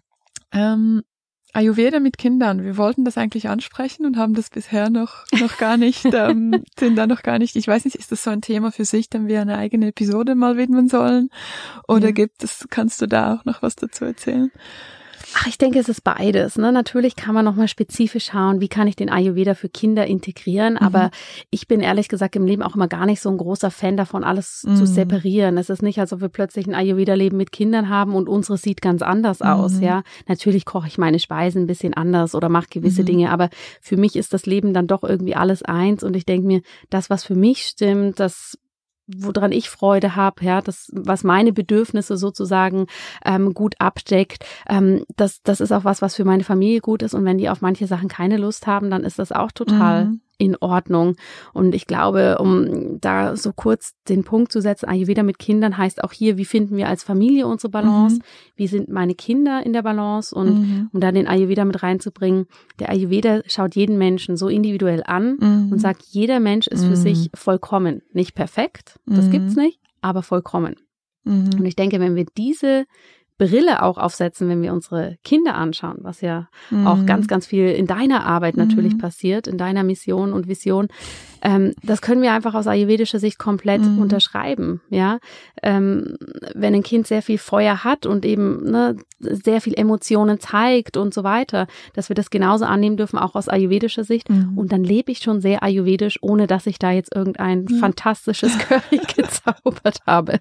Ähm, Ayurveda mit Kindern. Wir wollten das eigentlich ansprechen und haben das bisher noch noch gar nicht, ähm, sind da noch gar nicht. Ich weiß nicht, ist das so ein Thema für sich, dem wir eine eigene Episode mal widmen sollen? Oder ja. gibt es, kannst du da auch noch was dazu erzählen? Ach, ich denke, es ist beides. Ne? Natürlich kann man nochmal spezifisch schauen, wie kann ich den Ayurveda für Kinder integrieren. Mhm. Aber ich bin ehrlich gesagt im Leben auch immer gar nicht so ein großer Fan davon, alles mhm. zu separieren. Es ist nicht, als ob wir plötzlich ein Ayurveda-Leben mit Kindern haben und unseres sieht ganz anders mhm. aus. Ja, natürlich koche ich meine Speisen ein bisschen anders oder mache gewisse mhm. Dinge. Aber für mich ist das Leben dann doch irgendwie alles eins. Und ich denke mir, das, was für mich stimmt, das woran ich Freude habe, ja, das, was meine Bedürfnisse sozusagen ähm, gut abdeckt, ähm, das, das ist auch was, was für meine Familie gut ist. Und wenn die auf manche Sachen keine Lust haben, dann ist das auch total mhm. in Ordnung. Und ich glaube, um da so kurz den Punkt zu setzen, Ayurveda mit Kindern heißt auch hier, wie finden wir als Familie unsere Balance? Mhm. Wie sind meine Kinder in der Balance? Und mhm. um da den Ayurveda mit reinzubringen, der Ayurveda schaut jeden Menschen so individuell an mhm. und sagt, jeder Mensch ist für mhm. sich vollkommen. Nicht perfekt, das mhm. gibt's nicht, aber vollkommen. Mhm. Und ich denke, wenn wir diese Brille auch aufsetzen, wenn wir unsere Kinder anschauen, was ja mhm. auch ganz, ganz viel in deiner Arbeit natürlich mhm. passiert, in deiner Mission und Vision. Ähm, das können wir einfach aus ayurvedischer Sicht komplett mhm. unterschreiben. Ja, ähm, wenn ein Kind sehr viel Feuer hat und eben ne, sehr viel Emotionen zeigt und so weiter, dass wir das genauso annehmen dürfen, auch aus ayurvedischer Sicht. Mhm. Und dann lebe ich schon sehr ayurvedisch, ohne dass ich da jetzt irgendein mhm. fantastisches Curry gezaubert habe.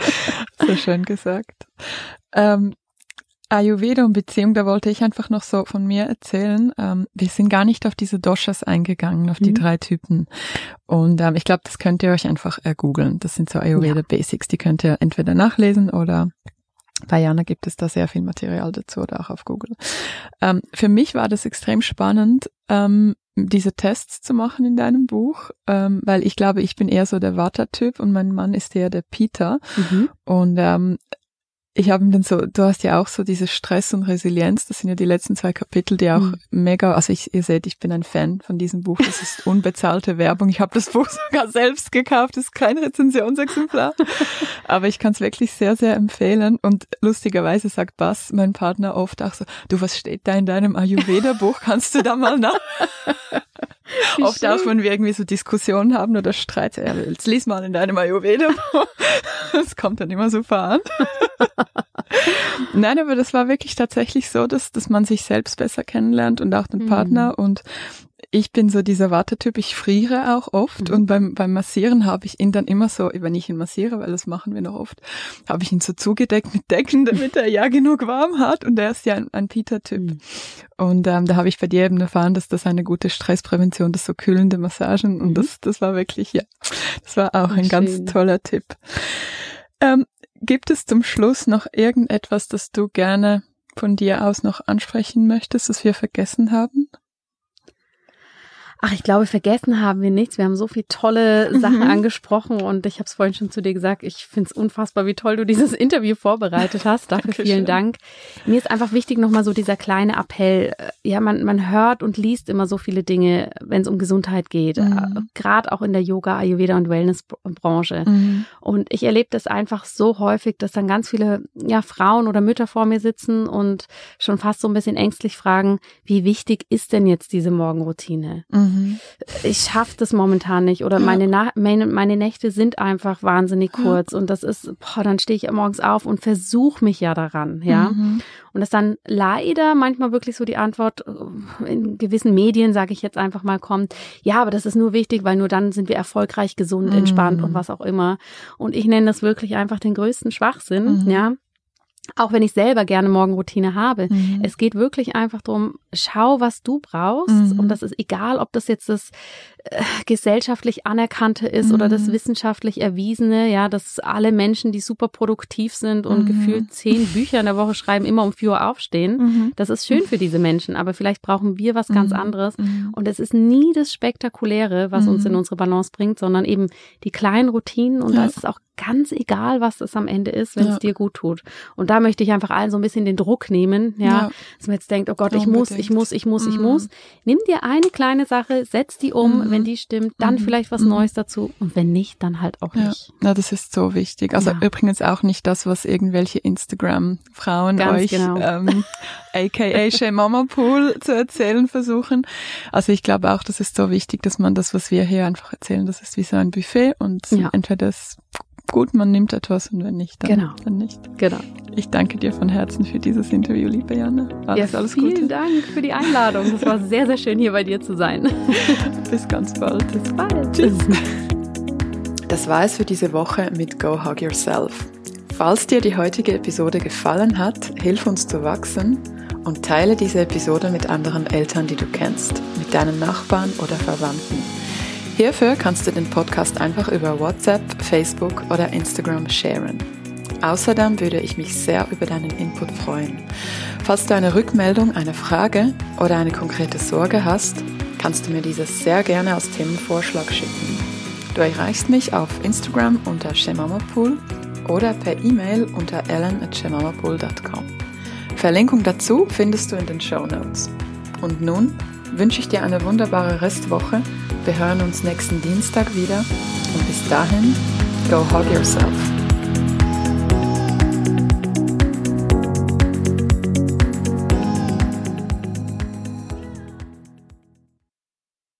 So schön gesagt. Ähm, Ayurveda und Beziehung, da wollte ich einfach noch so von mir erzählen. Ähm, wir sind gar nicht auf diese Doshas eingegangen, auf die mhm. drei Typen. Und ähm, ich glaube, das könnt ihr euch einfach äh, googeln. Das sind so Ayurveda ja. Basics, die könnt ihr entweder nachlesen oder bei Jana gibt es da sehr viel Material dazu oder auch auf Google. Ähm, für mich war das extrem spannend, ähm, diese Tests zu machen in deinem Buch, ähm, weil ich glaube, ich bin eher so der Vata-Typ und mein Mann ist eher der Pitta. Mhm. Und ähm, ich habe ihm dann so, du hast ja auch so diese Stress und Resilienz, das sind ja die letzten zwei Kapitel, die auch mhm. mega, also ich, ihr seht, ich bin ein Fan von diesem Buch, das ist unbezahlte Werbung, ich habe das Buch sogar selbst gekauft, das ist kein Rezensionsexemplar, aber ich kann es wirklich sehr, sehr empfehlen und lustigerweise sagt Bas, mein Partner, oft auch so, du, was steht da in deinem Ayurveda-Buch, kannst du da mal nach... Oft schön. Auch, wenn wir irgendwie so Diskussionen haben oder Streit, ja, jetzt lies mal in deinem Ayurveda. Das kommt dann immer super an. Nein, aber das war wirklich tatsächlich so, dass, dass man sich selbst besser kennenlernt und auch den mhm. Partner. Und ich bin so dieser Wartetyp, ich friere auch oft mhm. und beim, beim Massieren habe ich ihn dann immer so, wenn ich ihn massiere, weil das machen wir noch oft, habe ich ihn so zugedeckt mit Decken, damit er ja genug warm hat und er ist ja ein, ein Pitta-Typ. Mhm. Und ähm, da habe ich bei dir eben erfahren, dass das eine gute Stressprävention, das so kühlende Massagen und mhm. das, das war wirklich, ja, das war auch ein Schön. Ganz toller Tipp. Ähm, gibt es zum Schluss noch irgendetwas, das du gerne von dir aus noch ansprechen möchtest, das wir vergessen haben? Ach, ich glaube, vergessen haben wir nichts. Wir haben so viele tolle Sachen mhm. angesprochen und ich habe es vorhin schon zu dir gesagt, ich finde es unfassbar, wie toll du dieses Interview vorbereitet hast. Dafür vielen Dank. Mir ist einfach wichtig nochmal so dieser kleine Appell. Ja, man, man hört und liest immer so viele Dinge, wenn es um Gesundheit geht. Mhm. Gerade auch in der Yoga, Ayurveda und Wellnessbranche. Mhm. Und ich erlebe das einfach so häufig, dass dann ganz viele ja, Frauen oder Mütter vor mir sitzen und schon fast so ein bisschen ängstlich fragen, wie wichtig ist denn jetzt diese Morgenroutine? Mhm. Ich schaffe das momentan nicht oder meine, Na- meine, meine Nächte sind einfach wahnsinnig kurz und das ist, boah, dann stehe ich morgens auf und versuche mich ja daran, ja. Mhm. Und das dann leider manchmal wirklich so die Antwort in gewissen Medien, sage ich jetzt einfach mal, kommt, ja, aber das ist nur wichtig, weil nur dann sind wir erfolgreich, gesund, mhm. entspannt und was auch immer. Und ich nenne das wirklich einfach den größten Schwachsinn, mhm. ja. Auch wenn ich selber gerne Morgenroutine habe. Mhm. Es geht wirklich einfach darum, schau, was du brauchst. Mhm. Und das ist egal, ob das jetzt das äh, gesellschaftlich Anerkannte ist mhm. oder das wissenschaftlich Erwiesene, ja, dass alle Menschen, die super produktiv sind und mhm. gefühlt zehn Bücher in der Woche schreiben, immer um vier Uhr aufstehen. Mhm. Das ist schön für diese Menschen, aber vielleicht brauchen wir was ganz mhm. anderes. Mhm. Und es ist nie das Spektakuläre, was mhm. uns in unsere Balance bringt, sondern eben die kleinen Routinen. Und ja. da ist es auch ganz egal, was das am Ende ist, wenn ja. es dir gut tut. Und da möchte ich einfach allen so ein bisschen den Druck nehmen, ja, ja. dass man jetzt denkt, oh Gott, ich Unbedingt. muss, ich muss, ich muss, mm. ich muss. Nimm dir eine kleine Sache, setz die um, mm. wenn die stimmt, dann mm. vielleicht was mm. Neues dazu und wenn nicht, dann halt auch ja. nicht. Ja, das ist so wichtig. Also ja. übrigens auch nicht das, was irgendwelche Instagram-Frauen Ganz euch, genau. ähm, aka Shea Mama Pool zu erzählen versuchen. Also ich glaube auch, das ist so wichtig, dass man das, was wir hier einfach erzählen, das ist wie so ein Buffet und ja. entweder das gut, man nimmt etwas und wenn nicht, dann, genau. dann nicht. Genau. Ich danke dir von Herzen für dieses Interview, liebe Janne. Alles, ja, alles vielen Gute. Dank für die Einladung. Es war sehr, sehr schön, hier bei dir zu sein. Bis ganz bald. Bis bald. Tschüss. Das war es für diese Woche mit Go Hug Yourself. Falls dir die heutige Episode gefallen hat, hilf uns zu wachsen und teile diese Episode mit anderen Eltern, die du kennst, mit deinen Nachbarn oder Verwandten. Hierfür kannst du den Podcast einfach über WhatsApp, Facebook oder Instagram sharen. Außerdem würde ich mich sehr über deinen Input freuen. Falls du eine Rückmeldung, eine Frage oder eine konkrete Sorge hast, kannst du mir dieses sehr gerne als Themenvorschlag schicken. Du erreichst mich auf Instagram unter shemamapool oder per E-Mail unter ellen at shemamapool dot com. Verlinkung dazu findest du in den Shownotes. Und nun wünsche ich dir eine wunderbare Restwoche. Wir hören uns nächsten Dienstag wieder und bis dahin, go hug yourself.